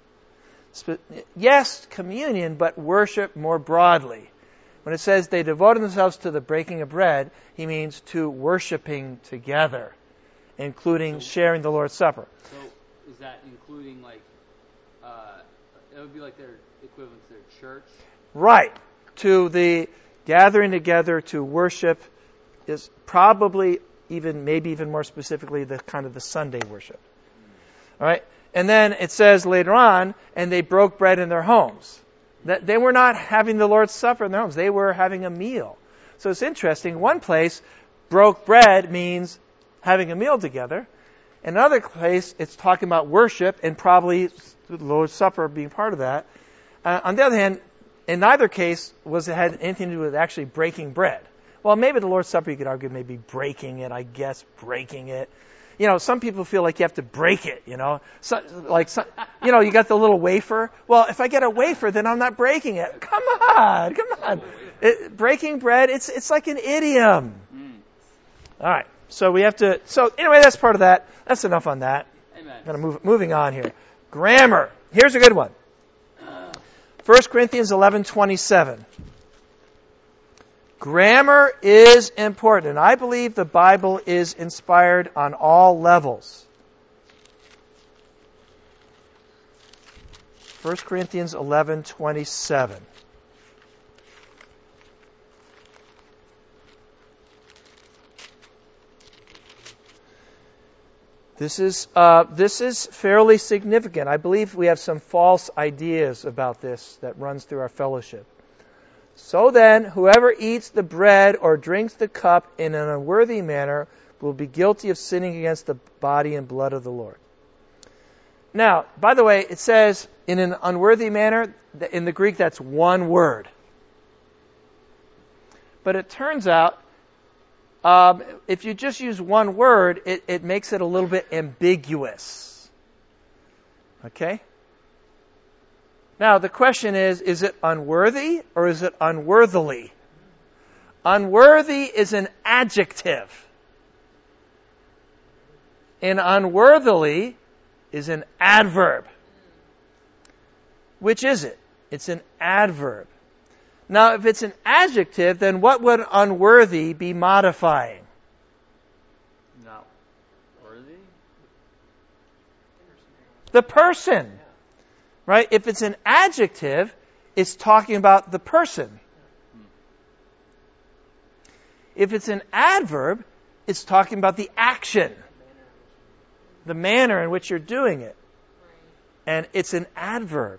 Yes, communion, but worship more broadly. When it says they devoted themselves to the breaking of bread, he means to worshiping together, including So- sharing the Lord's Supper. So is that including like, uh, it would be like their equivalent to their church? Right. To the gathering together to worship is probably even, maybe even more specifically, the kind of the Sunday worship. All right? And then it says later on, and they broke bread in their homes. That they were not having the Lord's Supper in their homes. They were having a meal. So it's interesting. One place, broke bread means having a meal together. In another place, it's talking about worship and probably the Lord's Supper being part of that. Uh, on the other hand, in neither case was it had anything to do with actually breaking bread. Well, maybe the Lord's Supper, you could argue, maybe breaking it, I guess, breaking it. You know, some people feel like you have to break it, you know. So, like, so, you know, you got the little wafer. Well, if I get a wafer, then I'm not breaking it. Come on, come on. It, breaking bread, it's it's like an idiom. All right, so we have to, so anyway, that's part of that. That's enough on that. Amen. I'm going to move, moving on here. Grammar. Here's a good one. First Corinthians eleven twenty-seven. Grammar is important, and I believe the Bible is inspired on all levels. First Corinthians eleven twenty-seven. This is uh, this is fairly significant. I believe we have some false ideas about this that runs through our fellowship. So then, whoever eats the bread or drinks the cup in an unworthy manner will be guilty of sinning against the body and blood of the Lord. Now, by the way, it says in an unworthy manner. In the Greek, that's one word. But it turns out, um, if you just use one word, it, it makes it a little bit ambiguous. Okay? Now, the question is, is it unworthy or is it unworthily? Unworthy is an adjective. And unworthily is an adverb. Which is it? It's an adverb. Now, if it's an adjective, then what would unworthy be modifying? Not worthy? The person. Right? If it's an adjective, it's talking about the person. If it's an adverb, it's talking about the action. The manner in which you're doing it. And it's an adverb.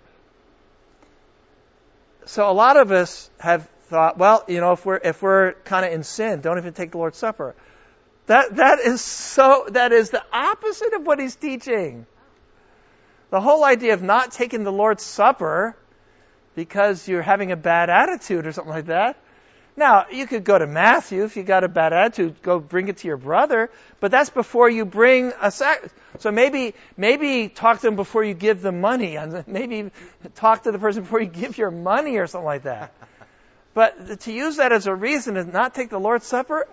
So a lot of us have thought, well, you know, if we're if we're kind of in sin, don't even take the Lord's Supper. That that is so that is the opposite of what he's teaching. The whole idea of not taking the Lord's Supper because you're having a bad attitude or something like that. Now, you could go to Matthew if you got a bad attitude, go bring it to your brother, but that's before you bring a sac. So maybe maybe talk to them before you give them money. Maybe talk to the person before you give your money or something like that. But to use that as a reason to not take the Lord's Supper?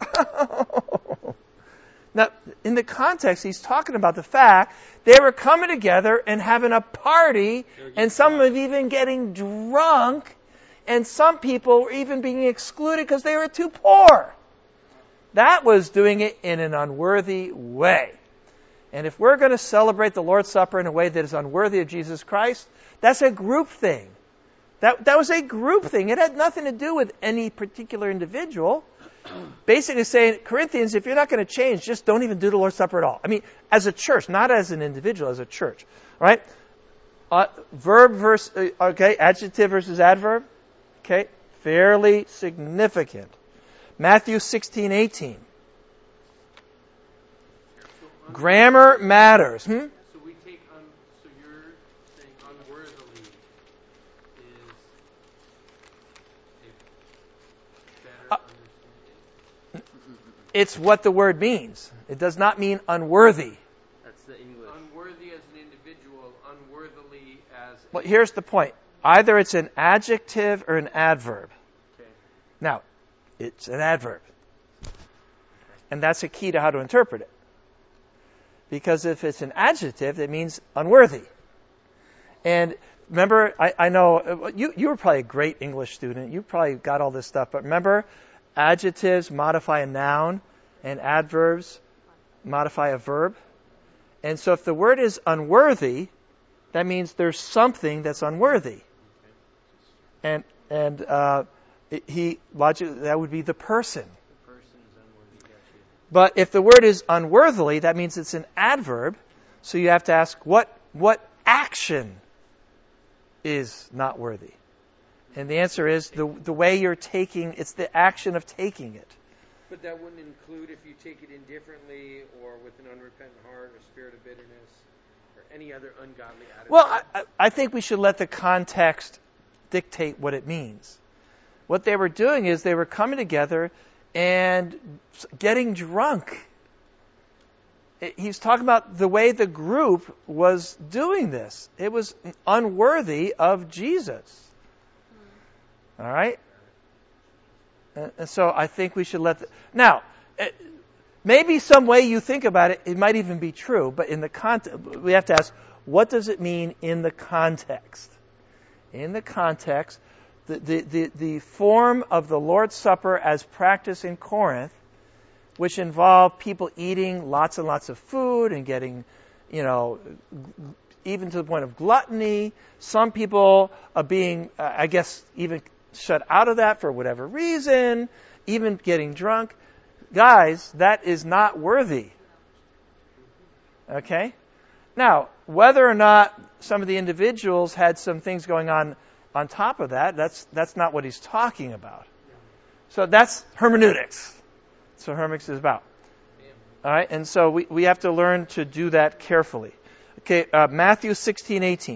Now, in the context, he's talking about the fact they were coming together and having a party, and some of them even getting drunk, and some people were even being excluded because they were too poor. That was doing it in an unworthy way. And if we're going to celebrate the Lord's Supper in a way that is unworthy of Jesus Christ, that's a group thing. That, that was a group thing. It had nothing to do with any particular individual. Basically saying, Corinthians, if you're not going to change, just don't even do the Lord's Supper at all. I mean, as a church, not as an individual, as a church. All right? Uh, verb versus, uh, okay, adjective versus adverb. Okay, fairly significant. Matthew sixteen eighteen. Grammar matters. Hmm? So we take, um, so you're saying unworthily is a better Uh, understanding? It's what the word means. It does not mean unworthy. That's the English. Unworthy as an individual, unworthily as a... Well, here's the point. Either it's an adjective or an adverb. Okay. Now, it's an adverb. And that's a key to how to interpret it. Because if it's an adjective, it means unworthy. And remember, I, I know, you, you were probably a great English student. You probably got all this stuff. But remember, adjectives modify a noun, and adverbs modify a verb. And so if the word is unworthy, that means there's something that's unworthy. And and uh, it, he logic that would be the person. The person's unworthy. But if the word is unworthily, that means it's an adverb. So you have to ask, what what action is not worthy? And the answer is the the way you're taking, it's the action of taking it. But that wouldn't include if you take it indifferently or with an unrepentant heart or spirit of bitterness or any other ungodly attitude. Well, I, I think we should let the context dictate what it means. What they were doing is they were coming together and getting drunk. He's talking about the way the group was doing this. It was unworthy of Jesus. All right? And so I think we should let the... Now, maybe some way you think about it, it might even be true, but in the context, we have to ask, what does it mean in the context? In the context, the, the, the, the form of the Lord's Supper as practiced in Corinth, which involved people eating lots and lots of food and getting, you know, even to the point of gluttony. Some people are being, uh, I guess, even shut out of that for whatever reason, even getting drunk. Guys, that is not worthy. Okay? Now, whether or not some of the individuals had some things going on on top of that, that's that's not what he's talking about. So that's hermeneutics. That's what hermeneutics is about. All right? And so we, we have to learn to do that carefully. Okay, uh, Matthew sixteen eighteen.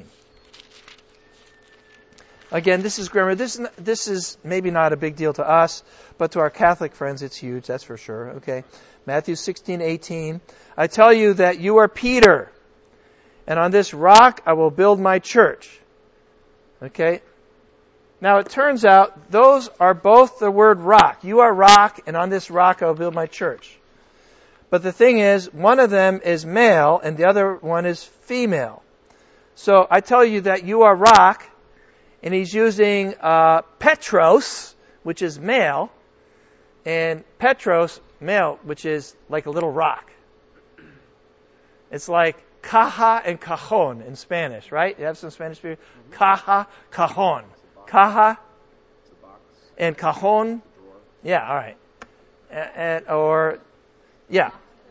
Again, this is grammar. This, this is maybe not a big deal to us, but to our Catholic friends, it's huge, that's for sure. Okay, Matthew sixteen eighteen. I tell you that you are Peter, and on this rock I will build my church. Okay? Now it turns out those are both the word rock. You are rock, and on this rock I will build my church. But the thing is, one of them is male, and the other one is female. So I tell you that you are rock, and he's using uh, Petros, which is male, and Petros, male, which is like a little rock. It's like caja and cajon in Spanish, right? You have some Spanish people? Caja, cajon. Caja and cajon. Yeah, all right. And, or, yeah.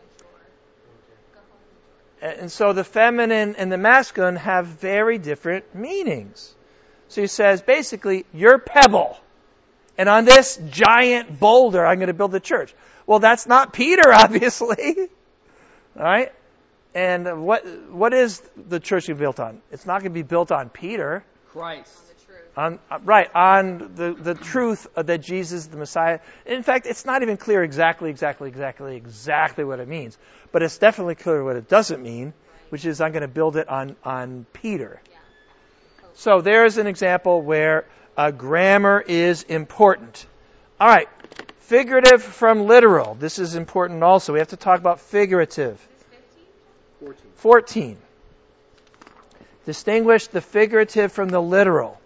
And so the feminine and the masculine have very different meanings. So he says, basically, you're pebble. And on this giant boulder, I'm going to build the church. Well, that's not Peter, obviously. All right? And what what is the church being built on? It's not going to be built on Peter. Christ. On, uh, right, on the, the truth that Jesus is the Messiah. In fact, it's not even clear exactly, exactly, exactly, exactly what it means. But it's definitely clear what it doesn't mean, which is I'm going to build it on, on Peter. So there's an example where uh, grammar is important. All right, figurative from literal. This is important also. We have to talk about figurative. fourteen. fourteen. Distinguish the figurative from the literal.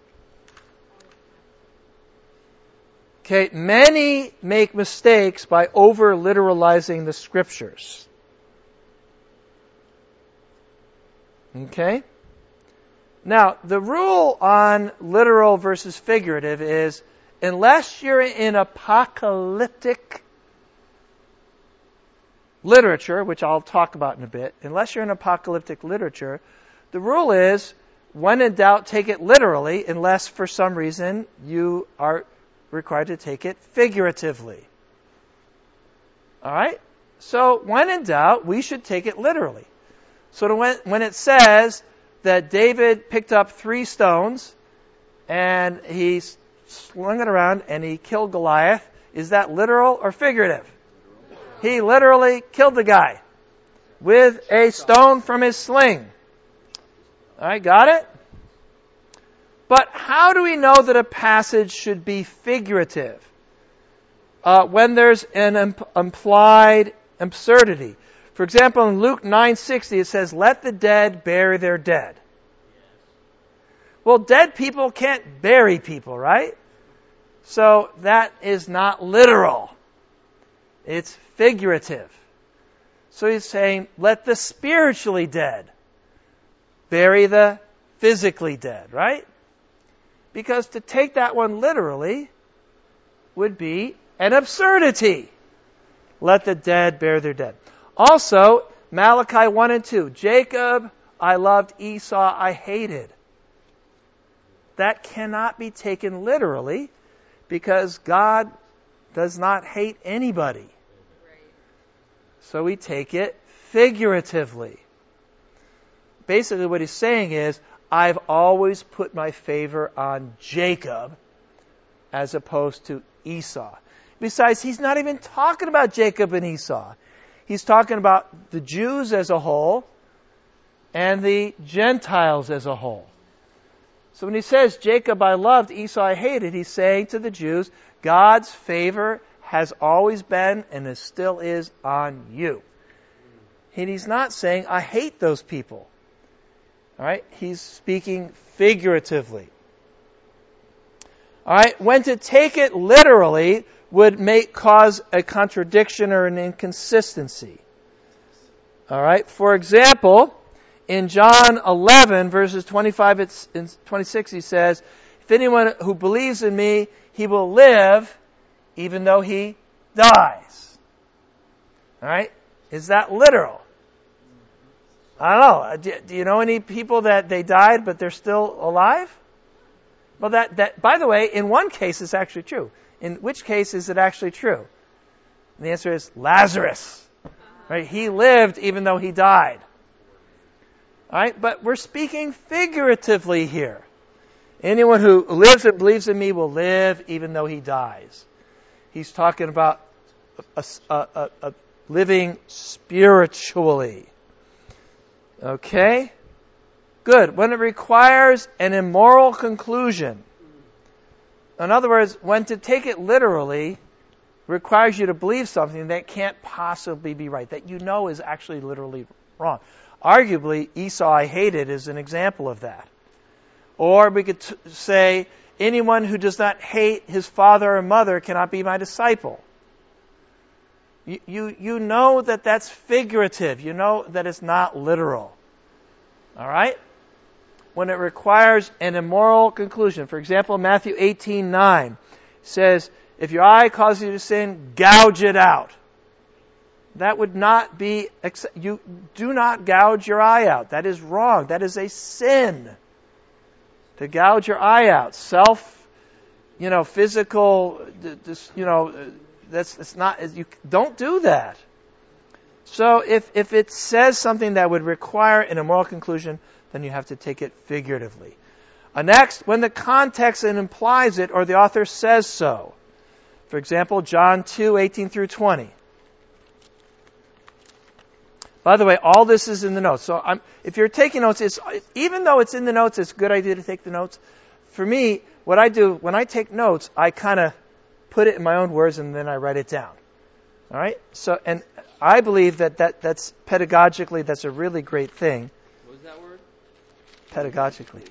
Okay, many make mistakes by over-literalizing the scriptures. Okay? Now, the rule on literal versus figurative is, unless you're in apocalyptic literature, which I'll talk about in a bit, unless you're in apocalyptic literature, the rule is, when in doubt, take it literally, unless for some reason you are required to take it figuratively. All right? So, when in doubt, we should take it literally. So when, when it says that David picked up three stones and he slung it around and he killed Goliath, is that literal or figurative? He literally killed the guy with a stone from his sling. All right, got it? But how do we know that a passage should be figurative? Uh, when there's an imp- implied absurdity. For example, in Luke nine sixty, it says, let the dead bury their dead. Well, dead people can't bury people, right? So that is not literal. It's figurative. So he's saying, let the spiritually dead bury the physically dead, right? Because to take that one literally would be an absurdity. let the dead bury their dead. Also, Malachi one and two, Jacob I loved, Esau I hated. That cannot be taken literally because God does not hate anybody. So we take it figuratively. Basically what he's saying is, I've always put my favor on Jacob as opposed to Esau. Besides, he's not even talking about Jacob and Esau. He's talking about the Jews as a whole and the Gentiles as a whole. So when he says, Jacob I loved, Esau I hated, he's saying to the Jews, God's favor has always been and is still is on you. And he's not saying, I hate those people. All right? He's speaking figuratively. All right? When to take it literally would make cause a contradiction or an inconsistency. All right? For example, in John eleven, verses twenty-five and twenty-six, he says, if anyone who believes in me, he will live even though he dies. All right? Is that literal? I don't know. Do, do you know any people that they died but they're still alive? Well, that, that, by the way, in one case it's actually true. In which case is it actually true? And the answer is Lazarus. Right? He lived even though he died. All right? But we're speaking figuratively here. Anyone who lives and believes in me will live even though he dies. He's talking about a, a, a, a living spiritually. Okay? Good. When it requires an immoral conclusion. In other words, when to take it literally requires you to believe something that can't possibly be right, that you know is actually literally wrong. Arguably, Esau I hated is an example of that. Or we could t- say, anyone who does not hate his father or mother cannot be my disciple. You, you, you know that that's figurative. You know that it's not literal. All right? When it requires an immoral conclusion. For example, Matthew eighteen nine says, if your eye causes you to sin, gouge it out. That would not be, you do not gouge your eye out. That is wrong. That is a sin. To gouge your eye out. Self, you know, physical, you know, that's, it's not, you don't do that. So if, if it says something that would require an immoral conclusion, then you have to take it figuratively. Uh, next, when the context implies it or the author says so. For example, John two eighteen through twenty. By the way, all this is in the notes. So I'm, if you're taking notes, it's, even though it's in the notes, it's a good idea to take the notes. For me, what I do, when I take notes, I kind of put it in my own words and then I write it down. All right? So, and I believe that, that that's pedagogically, that's a really great thing. What was that word? Pedagogically.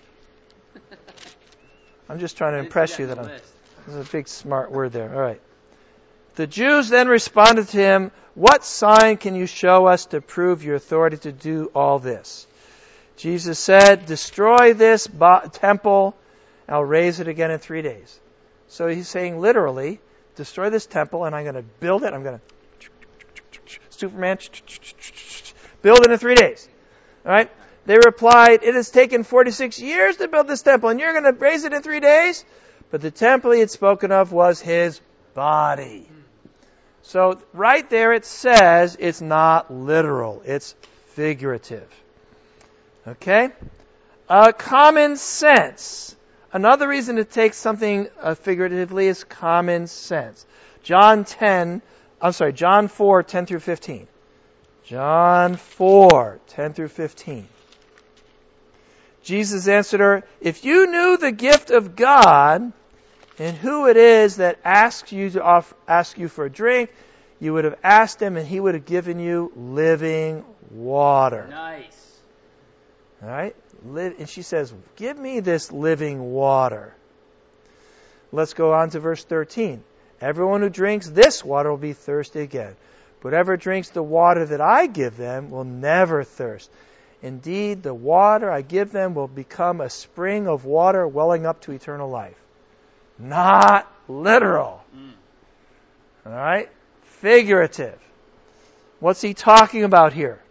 I'm just trying to impress you that I'm, there's a big smart word there. All right. The Jews then responded to him, what sign can you show us to prove your authority to do all this? Jesus said, destroy this bo- temple, and I'll raise it again in three days. So he's saying literally, destroy this temple, and I'm going to build it. I'm going to, Superman, build it in three days. All right? They replied, it has taken forty-six years to build this temple, and you're going to raise it in three days? But the temple he had spoken of was his body. So right there it says it's not literal. It's figurative. Okay? Uh, common sense. Another reason to take something uh, figuratively is common sense. John ten, I'm sorry, John four, ten through fifteen. John four, ten through fifteen. Jesus answered her, if you knew the gift of God and who it is that asks you to offer, ask you for a drink, you would have asked him and he would have given you living water. Nice. All right? And she says, give me this living water. Let's go on to verse thirteen. Everyone who drinks this water will be thirsty again. But whoever drinks the water that I give them will never thirst. Indeed, the water I give them will become a spring of water welling up to eternal life. Not literal. Mm. All right? figurative. What's he talking about here?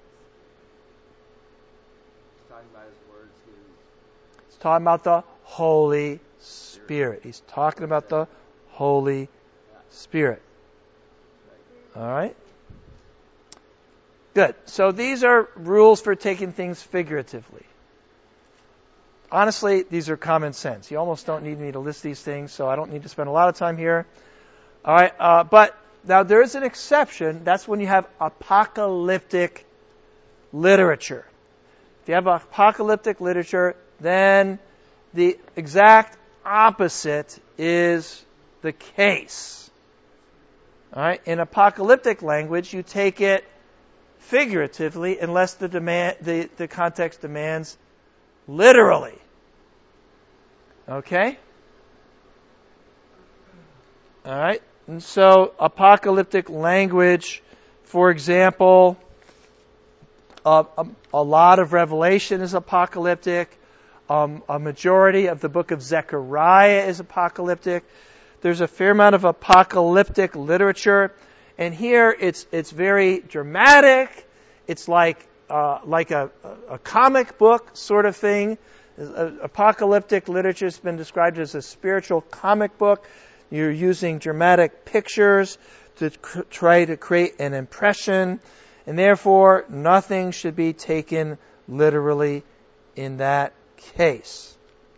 He's talking about his words. He's talking about the Holy Spirit. He's talking about the Holy Spirit. All right? Good. So these are rules for taking things figuratively. Honestly, these are common sense. You almost don't need me to list these things, so I don't need to spend a lot of time here. All right, uh, but now there is an exception. That's when you have apocalyptic literature. If you have apocalyptic literature, then the exact opposite is the case. All right, in apocalyptic language, you take it figuratively unless the demand, the, the context demands literally. Okay? All right. And so apocalyptic language, for example, uh, a, a lot of Revelation is apocalyptic. Um, a majority of the book of Zechariah is apocalyptic. There's a fair amount of apocalyptic literature. And here it's it's very dramatic. It's like uh, like a, a comic book sort of thing. Apocalyptic literature has been described as a spiritual comic book. You're using dramatic pictures to cr- try to create an impression, and therefore nothing should be taken literally in that case.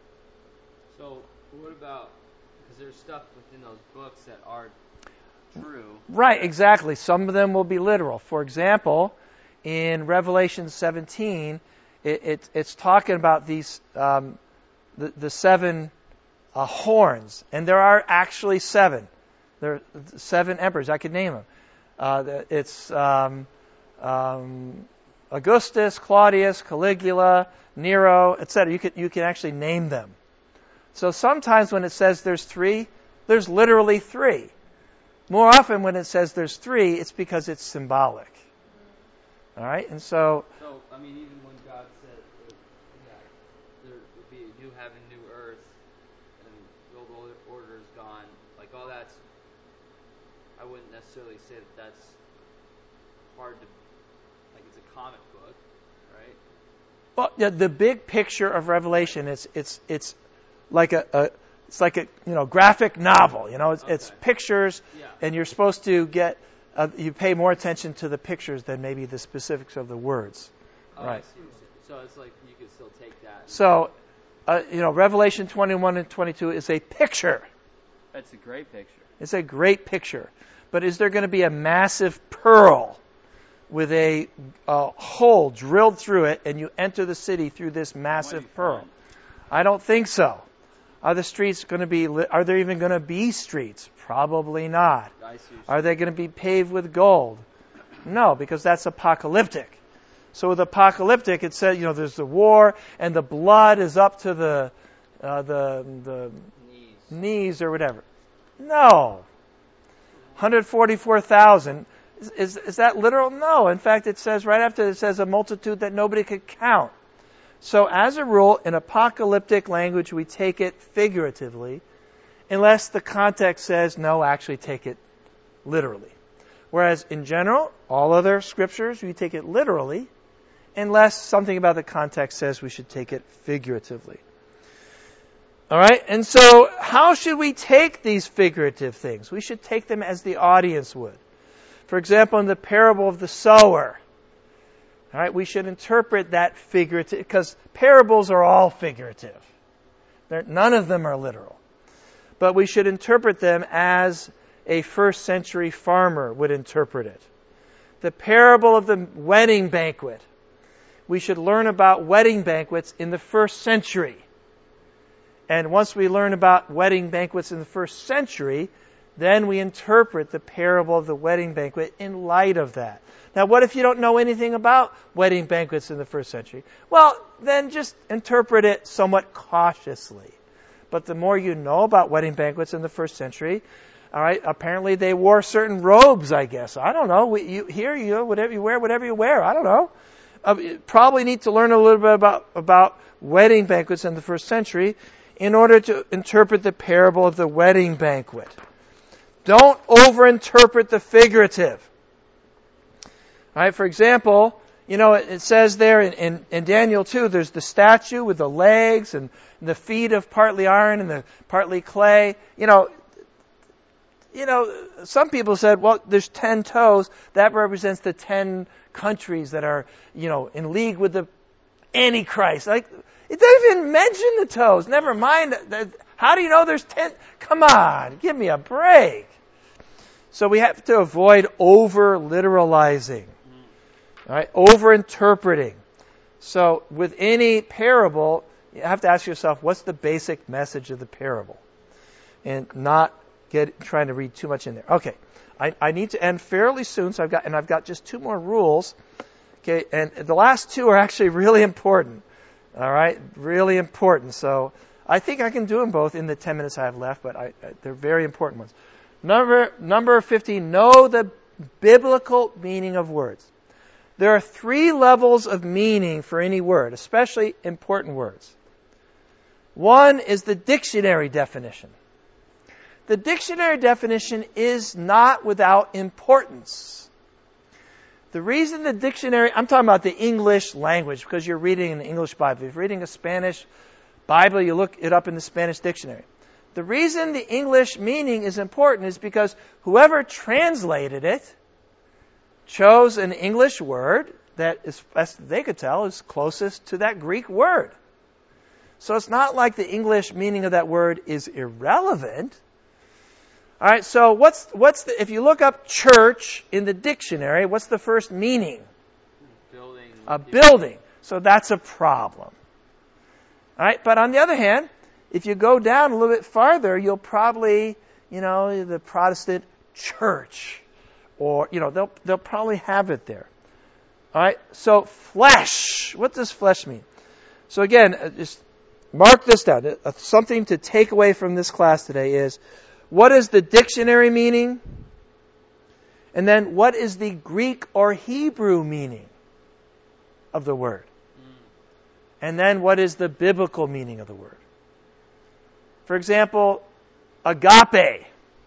So, what about, because there's stuff within those books that are true. Right, exactly. Some of them will be literal. For example, in Revelation seventeen, it, it, it's talking about these um, the, the seven uh, horns, and there are actually seven. There are seven emperors. I could name them. Uh, it's um, um, Augustus, Claudius, Caligula, Nero, et cetera. You can you can actually name them. So sometimes when it says there's three, there's literally three. More often when it says there's three, it's because it's symbolic. All right, and so. So I mean, even when God said that there would be a new heaven, new earth, and the old order is gone, like all that's, I wouldn't necessarily say that that's hard to, like it's a comic book, right? Well, yeah, the big picture of Revelation is it's it's like a, a it's like a you know graphic novel. You know, it's, Okay. it's pictures, Yeah. and you're supposed to get uh, you pay more attention to the pictures than maybe the specifics of the words. Oh, Right. I see what you're saying. So it's like you could still take that. and- So, uh, you know, Revelation twenty-one and twenty-two is a picture. That's a great picture. It's a great picture. But is there going to be a massive pearl with a, a hole drilled through it, and you enter the city through this massive pearl? I don't think so. Are the streets going to be? Li- are there even going to be streets? Probably not. I see. Are they going to be paved with gold? No, because that's apocalyptic. So with apocalyptic, it says, you know, there's the war, and the blood is up to the uh, the the Knees. knees or whatever. No. one hundred forty-four thousand. Is, is, is that literal? No. In fact, it says right after it says a multitude that nobody could count. So as a rule, in apocalyptic language, we take it figuratively, unless the context says, no, actually take it literally. Whereas in general, all other scriptures, we take it literally, unless something about the context says we should take it figuratively. All right, and so how should we take these figurative things? We should take them as the audience would. For example, in the parable of the sower, all right, we should interpret that figurative, because parables are all figurative. They're, none of them are literal. But we should interpret them as a first century farmer would interpret it. The parable of the wedding banquet. We should learn about wedding banquets in the first century. And once we learn about wedding banquets in the first century, then we interpret the parable of the wedding banquet in light of that. Now, what if you don't know anything about wedding banquets in the first century? Well, then just interpret it somewhat cautiously. But the more you know about wedding banquets in the first century, all right, apparently they wore certain robes, I guess. I don't know. We, you, here, you know, whatever you wear, whatever you wear. I don't know. Uh, you probably need to learn a little bit about, about wedding banquets in the first century in order to interpret the parable of the wedding banquet. Don't overinterpret the figurative. All right, for example, you know, it, it says there in, in, in Daniel two, there's the statue with the legs and the feet of partly iron and the partly clay. You know, you know, some people said, well, there's ten toes. That represents the ten countries that are, you know, in league with the Antichrist. Like, it doesn't even mention the toes. Never mind. That, how do you know there's ten? Come on, give me a break. So we have to avoid over-literalizing. All right, over-interpreting. So with any parable, you have to ask yourself, what's the basic message of the parable? And not get trying to read too much in there. Okay, I, I need to end fairly soon, so I've got and I've got just two more rules. Okay, and the last two are actually really important. All right, really important. So I think I can do them both in the ten minutes I have left, but I, I, they're very important ones. Number number fifteen. Know the biblical meaning of words. There are three levels of meaning for any word, especially important words. One is the dictionary definition. The dictionary definition is not without importance. The reason the dictionary, I'm talking about the English language, because you're reading an English Bible. If you're reading a Spanish Bible, you look it up in the Spanish dictionary. The reason the English meaning is important is because whoever translated it chose an English word that, as best they could tell, is closest to that Greek word. So it's not like the English meaning of that word is irrelevant. All right, so what's what's the, if you look up church in the dictionary, what's the first meaning? Building. A building. So that's a problem. All right, but on the other hand, if you go down a little bit farther, you'll probably, you know, the Protestant church. Or, you know, they'll they'll probably have it there. All right, so flesh. What does flesh mean? So again, just mark this down. Something to take away from this class today is, what is the dictionary meaning? And then what is the Greek or Hebrew meaning of the word? And then what is the biblical meaning of the word? For example, agape.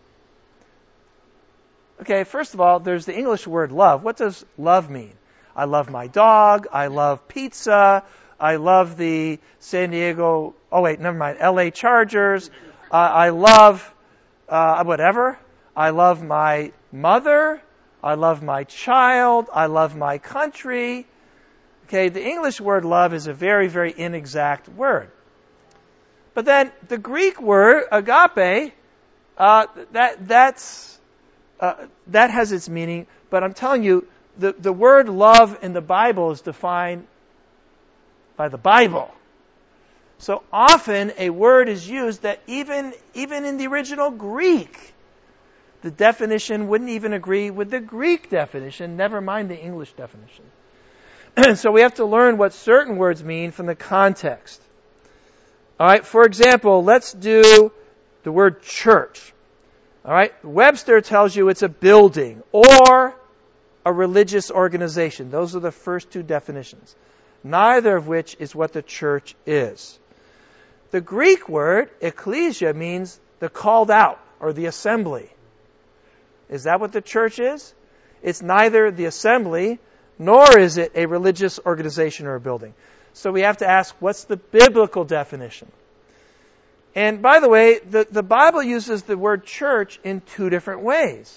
Okay, first of all, there's the English word love. What does love mean? I love my dog. I love pizza. I love the San Diego, oh wait, never mind, L A Chargers. Uh, I love uh, whatever. I love my mother. I love my child. I love my country. Okay, the English word love is a very, very inexact word. But then the Greek word, agape, uh, that that's... Uh, that has its meaning, but I'm telling you, the, the word love in the Bible is defined by the Bible. So often a word is used that even, even in the original Greek, the definition wouldn't even agree with the Greek definition, never mind the English definition. So we have to learn what certain words mean from the context. All right, for example, let's do the word church. All right, Webster tells you it's a building or a religious organization. Those are the first two definitions, neither of which is what the church is. The Greek word, ecclesia, means the called out or the assembly. Is that what the church is? It's neither the assembly nor is it a religious organization or a building. So we have to ask, what's the biblical definition? And by the way, the, the Bible uses the word church in two different ways.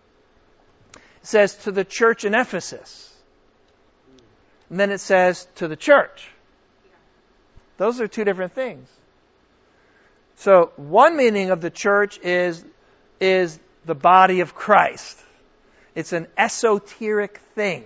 It says to the church in Ephesus. And then it says to the church. Those are two different things. So one meaning of the church is, is the body of Christ. It's an esoteric thing.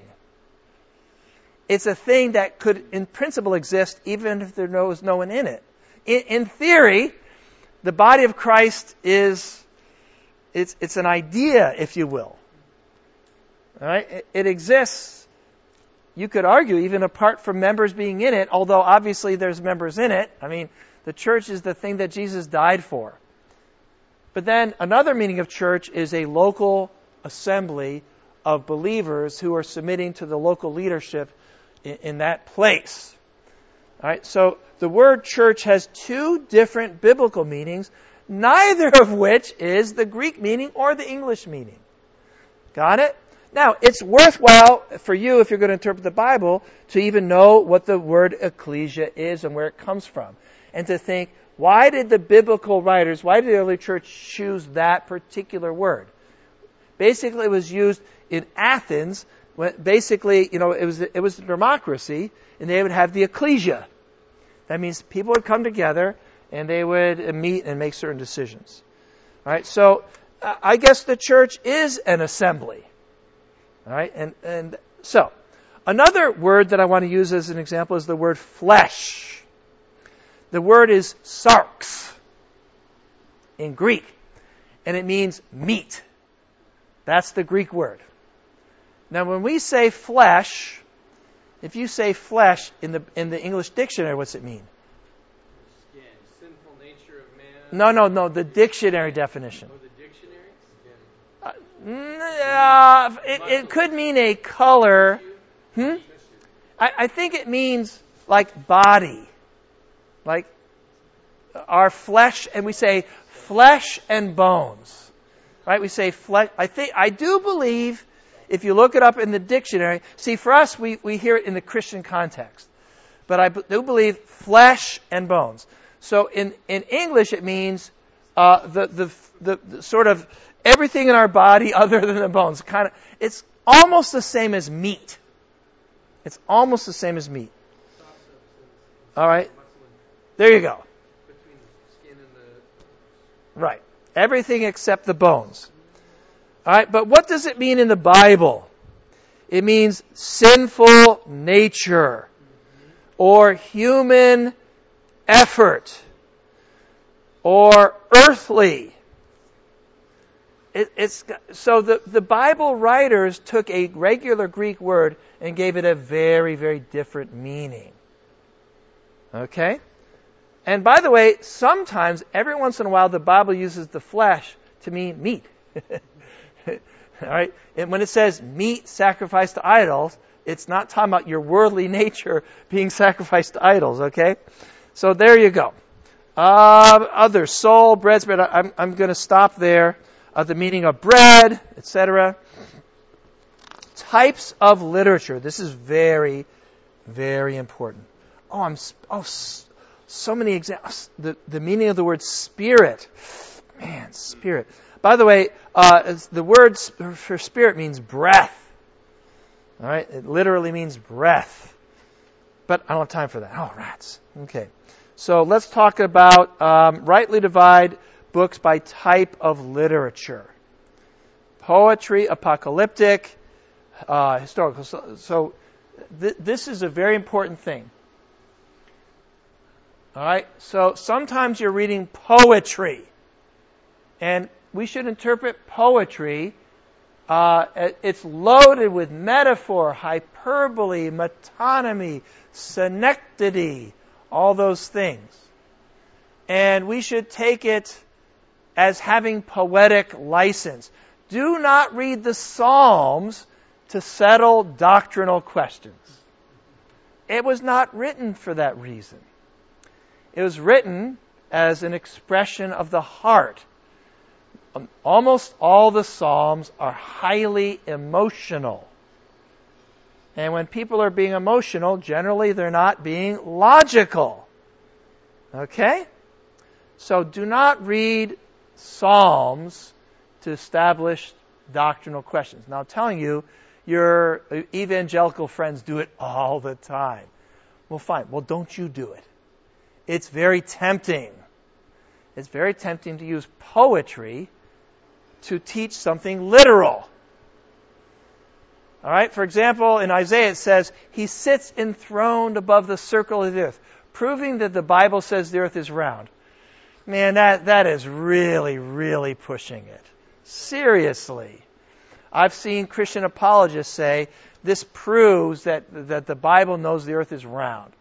It's a thing that could in principle exist even if there was no one in it. In, in theory, the body of Christ is, it's, it's an idea, if you will. All right? It, it exists, you could argue, even apart from members being in it, although obviously there's members in it. I mean, the church is the thing that Jesus died for. But then another meaning of church is a local assembly of believers who are submitting to the local leadership in, in that place. All right? So the word church has two different biblical meanings, neither of which is the Greek meaning or the English meaning. Got it? Now, it's worthwhile for you, if you're going to interpret the Bible, to even know what the word ecclesia is and where it comes from. And to think, why did the biblical writers, why did the early church choose that particular word? Basically, it was used in Athens. When basically, you know, it was it was a democracy, and they would have the ecclesia. That means people would come together, and they would meet and make certain decisions. All right, so uh, I guess the church is an assembly. All right, and and so another word that I want to use as an example is the word flesh. The word is sarx in Greek, and it means meat. That's the Greek word. Now, when we say flesh, if you say flesh in the in the English dictionary, what's it mean? Skin, sinful nature of man. No, no, no. The dictionary definition. Oh, the dictionary? Uh, Skin. uh, it, it could mean a color. Hmm? I, I think it means like body. Like our flesh, and we say flesh and bones. Right? We say flesh. I think, I do believe, if you look it up in the dictionary, see, for us, we, we hear it in the Christian context. But I do believe flesh and bones. So in, in English, it means uh, the, the, the, the sort of everything in our body other than the bones. Kind of, it's almost the same as meat. It's almost the same as meat. All right? There you go. Between the skin and the... Right. Everything except the bones. All right, but what does it mean in the Bible? It means sinful nature or human effort or earthly. It, it's so the, the Bible writers took a regular Greek word and gave it a very, very different meaning. Okay? And by the way, sometimes, every once in a while, the Bible uses the flesh to mean meat. All right? And when it says meat sacrificed to idols, it's not talking about your worldly nature being sacrificed to idols, okay? So there you go. Uh, other soul, bread, bread. I'm, I'm going to stop there. Uh, the meaning of bread, et cetera. Types of literature. This is very, very important. Oh, I'm oh. So many examples. The, the meaning of the word spirit. Man, spirit. By the way, uh, the word for spirit means breath. All right? It literally means breath. But I don't have time for that. Oh, rats. Okay. So let's talk about um, rightly divide books by type of literature. Poetry, apocalyptic, uh, historical. So, so th- this is a very important thing. All right, so sometimes you're reading poetry, and we should interpret poetry. Uh, it's loaded with metaphor, hyperbole, metonymy, synecdoche, all those things. And we should take it as having poetic license. Do not read the Psalms to settle doctrinal questions. It was not written for that reason. It was written as an expression of the heart. Almost all the Psalms are highly emotional. And when people are being emotional, generally they're not being logical. Okay? So do not read Psalms to establish doctrinal questions. Now I'm telling you, your evangelical friends do it all the time. Well, fine. Well, don't you do it. It's very tempting. It's very tempting to use poetry to teach something literal. All right? For example, in Isaiah it says, He sits enthroned above the circle of the earth, proving that the Bible says the earth is round. Man, that, that is really, really pushing it. Seriously. I've seen Christian apologists say, this proves that, that the Bible knows the earth is round.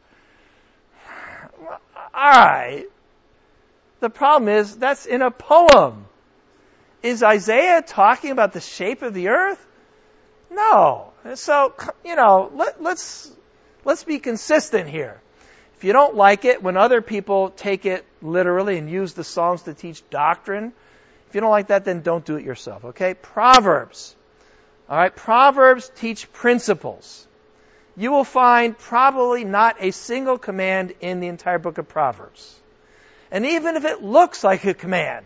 All right. The problem is, that's in a poem. Is Isaiah talking about the shape of the earth? No. So, you know, let, let's let's be consistent here. If If you don't like it when other people take it literally and use the Psalms to teach doctrine, if you don't like that, then don't do it yourself, okay? Proverbs. All right, Proverbs teach principles. You will find probably not a single command in the entire book of Proverbs. And even if it looks like a command,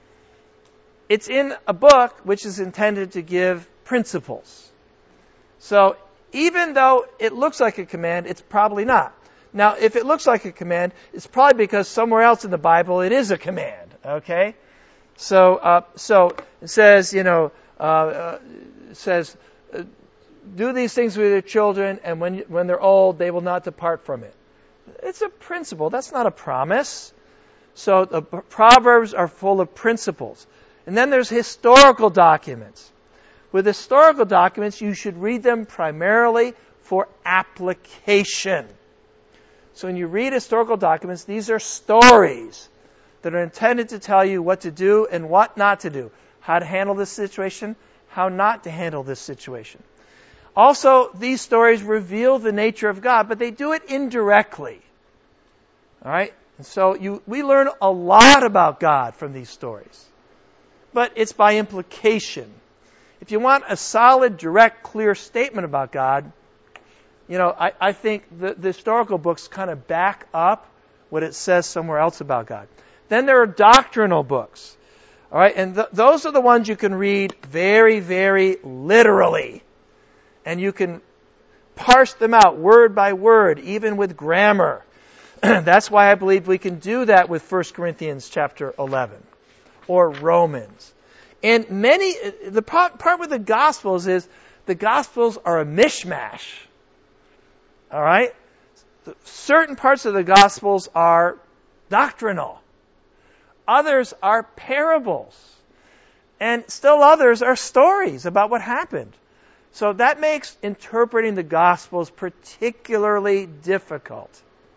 it's in a book which is intended to give principles. So even though it looks like a command, it's probably not. Now, if it looks like a command, it's probably because somewhere else in the Bible it is a command, okay? So, uh, so it says, you know, uh, uh, it says, uh, do these things with your children, and when you, when they're old, they will not depart from it. It's a principle. That's not a promise. So the Proverbs are full of principles. And then there's historical documents. With historical documents, you should read them primarily for application. So when you read historical documents, these are stories that are intended to tell you what to do and what not to do, how to handle this situation, how not to handle this situation. Also, these stories reveal the nature of God, but they do it indirectly. All right? And so you, we learn a lot about God from these stories. But it's by implication. If you want a solid, direct, clear statement about God, you know, I, I think the, the historical books kind of back up what it says somewhere else about God. Then there are doctrinal books. All right? And th- those are the ones you can read very, very literally. And you can parse them out word by word, even with grammar. That's why I believe we can do that with First Corinthians chapter eleven or Romans. And many, the part, part with the Gospels is the Gospels are a mishmash. All right? Certain parts of the Gospels are doctrinal. Others are parables. And still others are stories about what happened. So that makes interpreting the Gospels particularly difficult.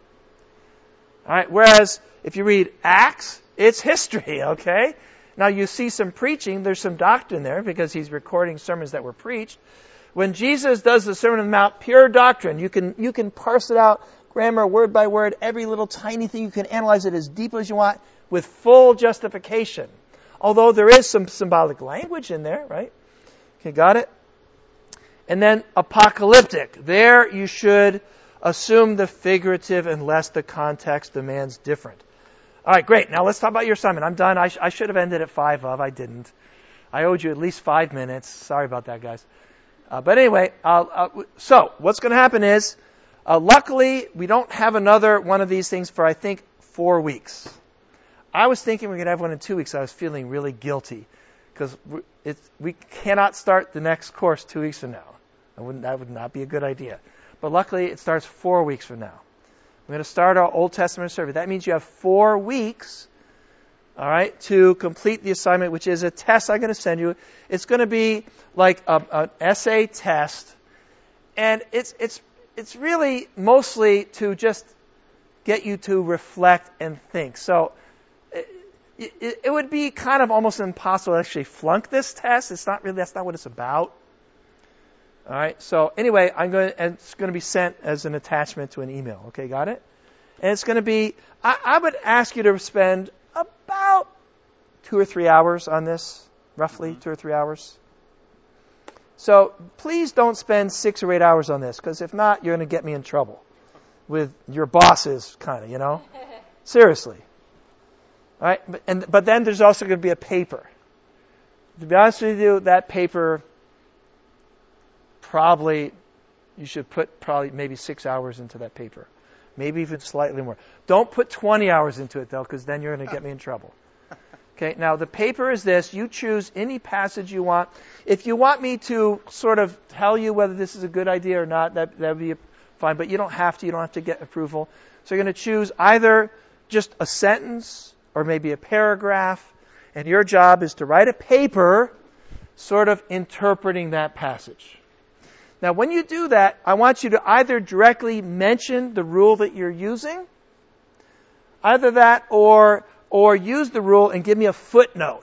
All right, whereas if you read Acts, it's history, okay? Now you see some preaching, there's some doctrine there because he's recording sermons that were preached. When Jesus does the Sermon on the Mount, pure doctrine, you can you can parse it out, grammar, word by word, every little tiny thing, you can analyze it as deep as you want with full justification. Although there is some symbolic language in there, right? Okay, got it? And then apocalyptic. There you should assume the figurative unless the context demands different. All right, great. Now let's talk about your assignment. I'm done. I, sh- I should have ended at five of. I didn't. I owed you at least five minutes. Sorry about that, guys. Uh, but anyway, uh, uh, so what's going to happen is, uh, luckily, we don't have another one of these things for, I think, four weeks. I was thinking we could have one in two weeks. I was feeling really guilty because we cannot start the next course two weeks from now. I wouldn't, that would not be a good idea. But luckily, it starts four weeks from now. We're going to start our Old Testament survey. That means you have four weeks, all right, to complete the assignment, which is a test I'm going to send you. It's going to be like a, an essay test, and it's it's it's really mostly to just get you to reflect and think. So it, it, it would be kind of almost impossible to actually flunk this test. It's not really, that's not what it's about. All right. So anyway, I'm going to, and it's going to be sent as an attachment to an email. Okay, got it? And it's going to be, I, I would ask you to spend about two or three hours on this, roughly two or three hours. So please don't spend six or eight hours on this, because if not, you're going to get me in trouble with your bosses, kind of, you know? Seriously. All right. But, and, but then there's also going to be a paper. To be honest with you, that paper, probably, you should put probably maybe six hours into that paper. Maybe even slightly more. Don't put twenty hours into it, though, because then you're going to get me in trouble. Okay, now the paper is this. You choose any passage you want. If you want me to sort of tell you whether this is a good idea or not, that that would be fine. But you don't have to. You don't have to get approval. So you're going to choose either just a sentence or maybe a paragraph. And your job is to write a paper sort of interpreting that passage. Now, when you do that, I want you to either directly mention the rule that you're using, either that or or use the rule and give me a footnote.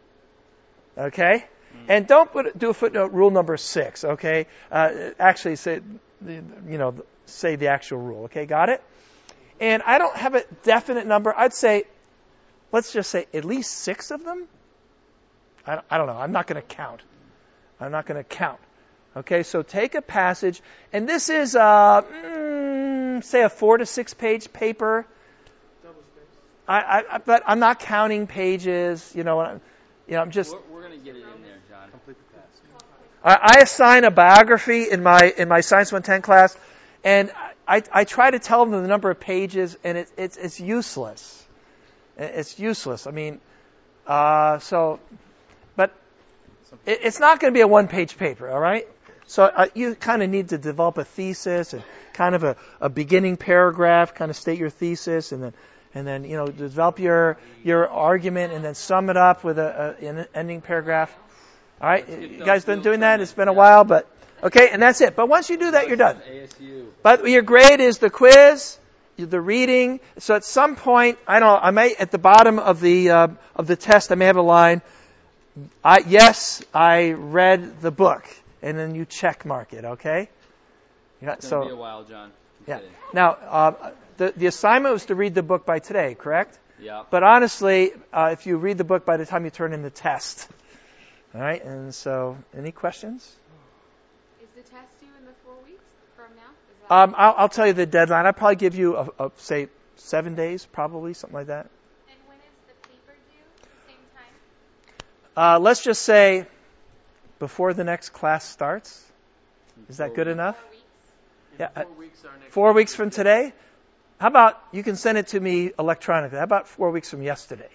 Okay? Mm-hmm. And don't put, do a footnote rule number six, okay? Uh, actually, say, you know, say the actual rule. Okay, got it? And I don't have a definite number. I'd say, let's just say at least six of them. I don't, I don't know. I'm not going to count. I'm not going to count. Okay, so take a passage, and this is, uh, mm, say, a four to six page paper. I, I, but I'm not counting pages. You know, I'm, you know, I'm just. We're, we're going to get it in there, John. Complete the task. I, I assign a biography in my in my Science one ten class, and I, I try to tell them the number of pages, and it, it's it's useless. It's useless. I mean, uh, so, but it, it's not going to be a one-page paper, all right? So uh, you kind of need to develop a thesis and kind of a, a beginning paragraph, kind of state your thesis, and then and then you know develop your your argument, and then sum it up with a, a an ending paragraph. All right, you guys been doing that? It's been a while, but okay, and that's it. But once you do that, you're done. But your grade is the quiz, the reading. So at some point, I don't know, I may at the bottom of the uh, of the test, I may have a line. I, yes, I read the book. And then you check mark it, okay? Yeah, It's so going to be a while, John. yeah. Now, uh, the the assignment was to read the book by today, correct? Yeah. But honestly, uh, if you read the book by the time you turn in the test, all right. And so, any questions? Is the test due in the four weeks from now? Is that Um, I'll, I'll tell you the deadline. I'll probably give you a, a say seven days, probably something like that. And when is the paper due? Same time? Uh, let's just say before the next class starts. Is that good enough? Four weeks? Yeah. uh, Four weeks are next Four weeks from today? How about you can send it to me electronically? How about four weeks from yesterday?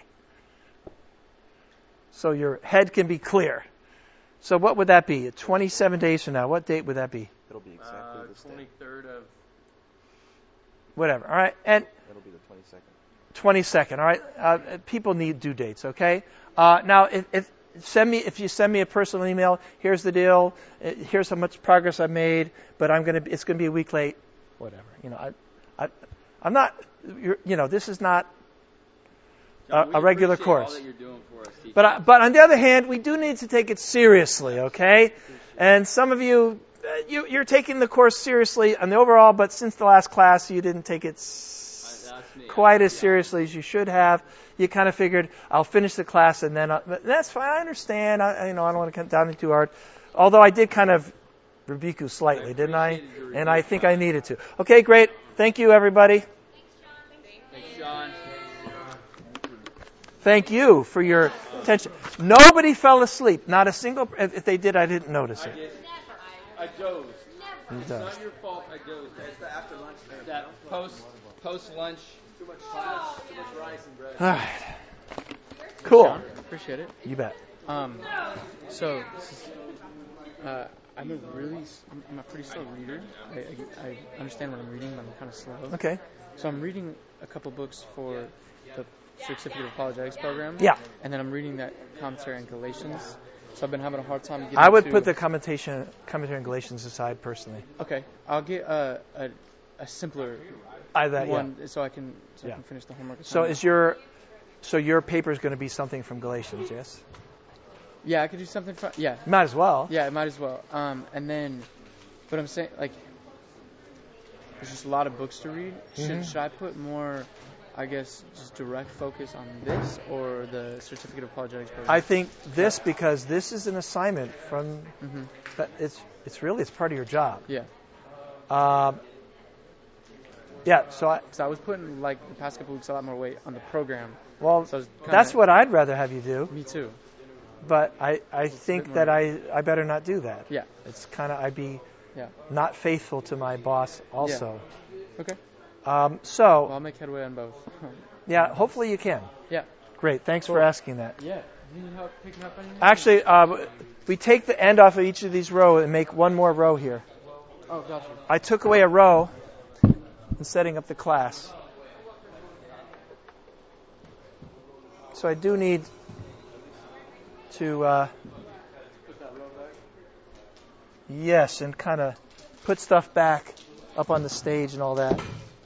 So your head can be clear. So what would that be? twenty-seven days from now. What date would that be? It'll be exactly uh, this day. twenty-third of Whatever. All right. And It'll be the twenty-second. twenty-second. All right. Uh, people need due dates. Okay. Uh, now, if, if send me if you send me a personal email, here's the deal. uh, Here's how much progress I've made, but I'm gonna it's gonna be a week late. Whatever. You know, I, I I'm not. You're, you know, this is not John, a, we a regular appreciate course. All that you're doing for us, teachers. But I, but on the other hand, we do need to take it seriously, okay? And some of you, uh, you you're taking the course seriously on the overall, but since the last class, you didn't take it s- Uh, that's me. quite as seriously as you should have. You kind of figured, I'll finish the class and then I'll, but that's fine. I understand. I, you know, I don't want to come down it too hard. Although I did kind of rebuke you slightly, didn't I? appreciated your And I rebuke, think John. I needed to. Okay, great. Thank you, everybody. Thanks, John. Thank you for your attention. Nobody fell asleep. Not a single. If if they did, I didn't notice it. I dozed. It It's does. not your fault. I dozed. It's the after lunch thing. That post post lunch. Too much class, too much rice and bread. All right. Cool. Appreciate it. You bet. Um, so, uh, I'm a really, I'm, I'm a pretty slow reader. I, I, I understand what I'm reading, but I'm kind of slow. Okay. So I'm reading a couple books for the Certificate of Apologetics program. Yeah. And then I'm reading that commentary in Galatians. So I've been having a hard time getting I would to- put the commentation, commentary in Galatians aside personally. Okay. I'll get a, a, a simpler I that yeah. one so I can so Yeah. I can finish the homework. So assignment. is your so your paper is going to be something from Galatians? Yes. Yeah, I could do something from, yeah. Might as well. Yeah, it might as well. Um, and then, but I'm saying, like, there's just a lot of books to read. Should, Mhm. should I put more, I guess, just direct focus on this or the Certificate of Apologetics program? I think this because this is an assignment from. hmm But it's it's really it's part of your job. Yeah. Um, yeah. So I, Because I was putting, like, the past couple weeks a lot more weight on the program. well, So I was kinda, that's what I'd rather have you do. Me too. But I I It's a think bit that more- I I better not do that. Yeah. It's kind of I'd be Yeah. not faithful to my boss also. Okay. Um, Well, so I'll make headway on both. yeah, hopefully you can. Yeah. Great. Thanks for Cool. asking that. Yeah. Do you need help picking up anything? Actually, uh, we take the end off of each of these rows and make one more row here. Oh, gotcha. I took away a row in setting up the class. So I do need to, uh, yes, and kind of put stuff back up on the stage and all that.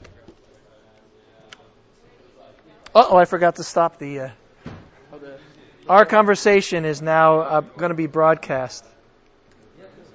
Uh-oh, I forgot to stop the, uh, Oh, the, our conversation is now uh, going to be broadcast.